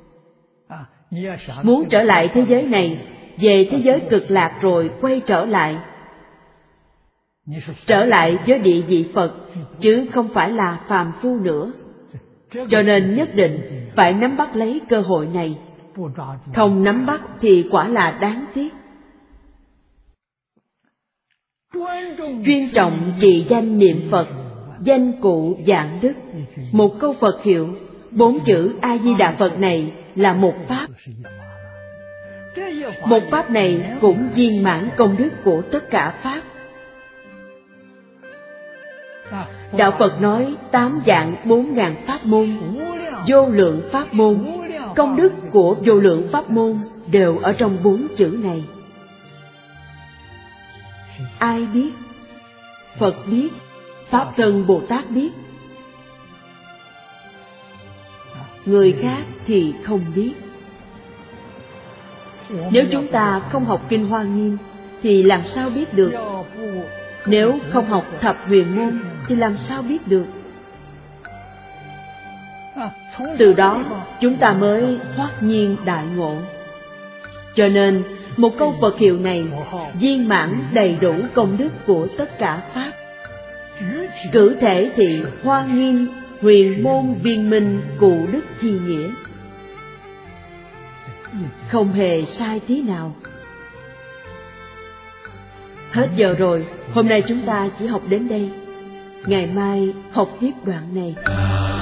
Muốn trở lại thế giới này, về thế giới Cực Lạc rồi quay trở lại. Trở lại với địa vị Phật, chứ không phải là phàm phu nữa. Cho nên nhất định phải nắm bắt lấy cơ hội này. Không nắm bắt thì quả là đáng tiếc. Chuyên trọng trì danh niệm Phật, danh cụ vạn đức. Một câu Phật hiệu, bốn chữ A Di Đà Phật này là một pháp. Một pháp này cũng viên mãn công đức của tất cả pháp. Đạo Phật nói tám vạn bốn ngàn pháp môn, vô lượng pháp môn. Công đức của vô lượng pháp môn đều ở trong bốn chữ này. Ai biết? Phật biết, Pháp Thân Bồ Tát biết. Người khác thì không biết. Nếu chúng ta không học Kinh Hoa Nghiêm thì làm sao biết được? Nếu không học Thập Huyền Môn thì làm sao biết được? Từ đó chúng ta mới thoát nhiên đại ngộ. Cho nên một câu Phật hiệu này viên mãn đầy đủ công đức của tất cả pháp. Cử thể thì Hoa Nghiêm huyền môn viên minh cụ đức chi nghĩa. Không hề sai tí nào. Hết giờ rồi, hôm nay chúng ta chỉ học đến đây. Ngày mai học tiếp đoạn này.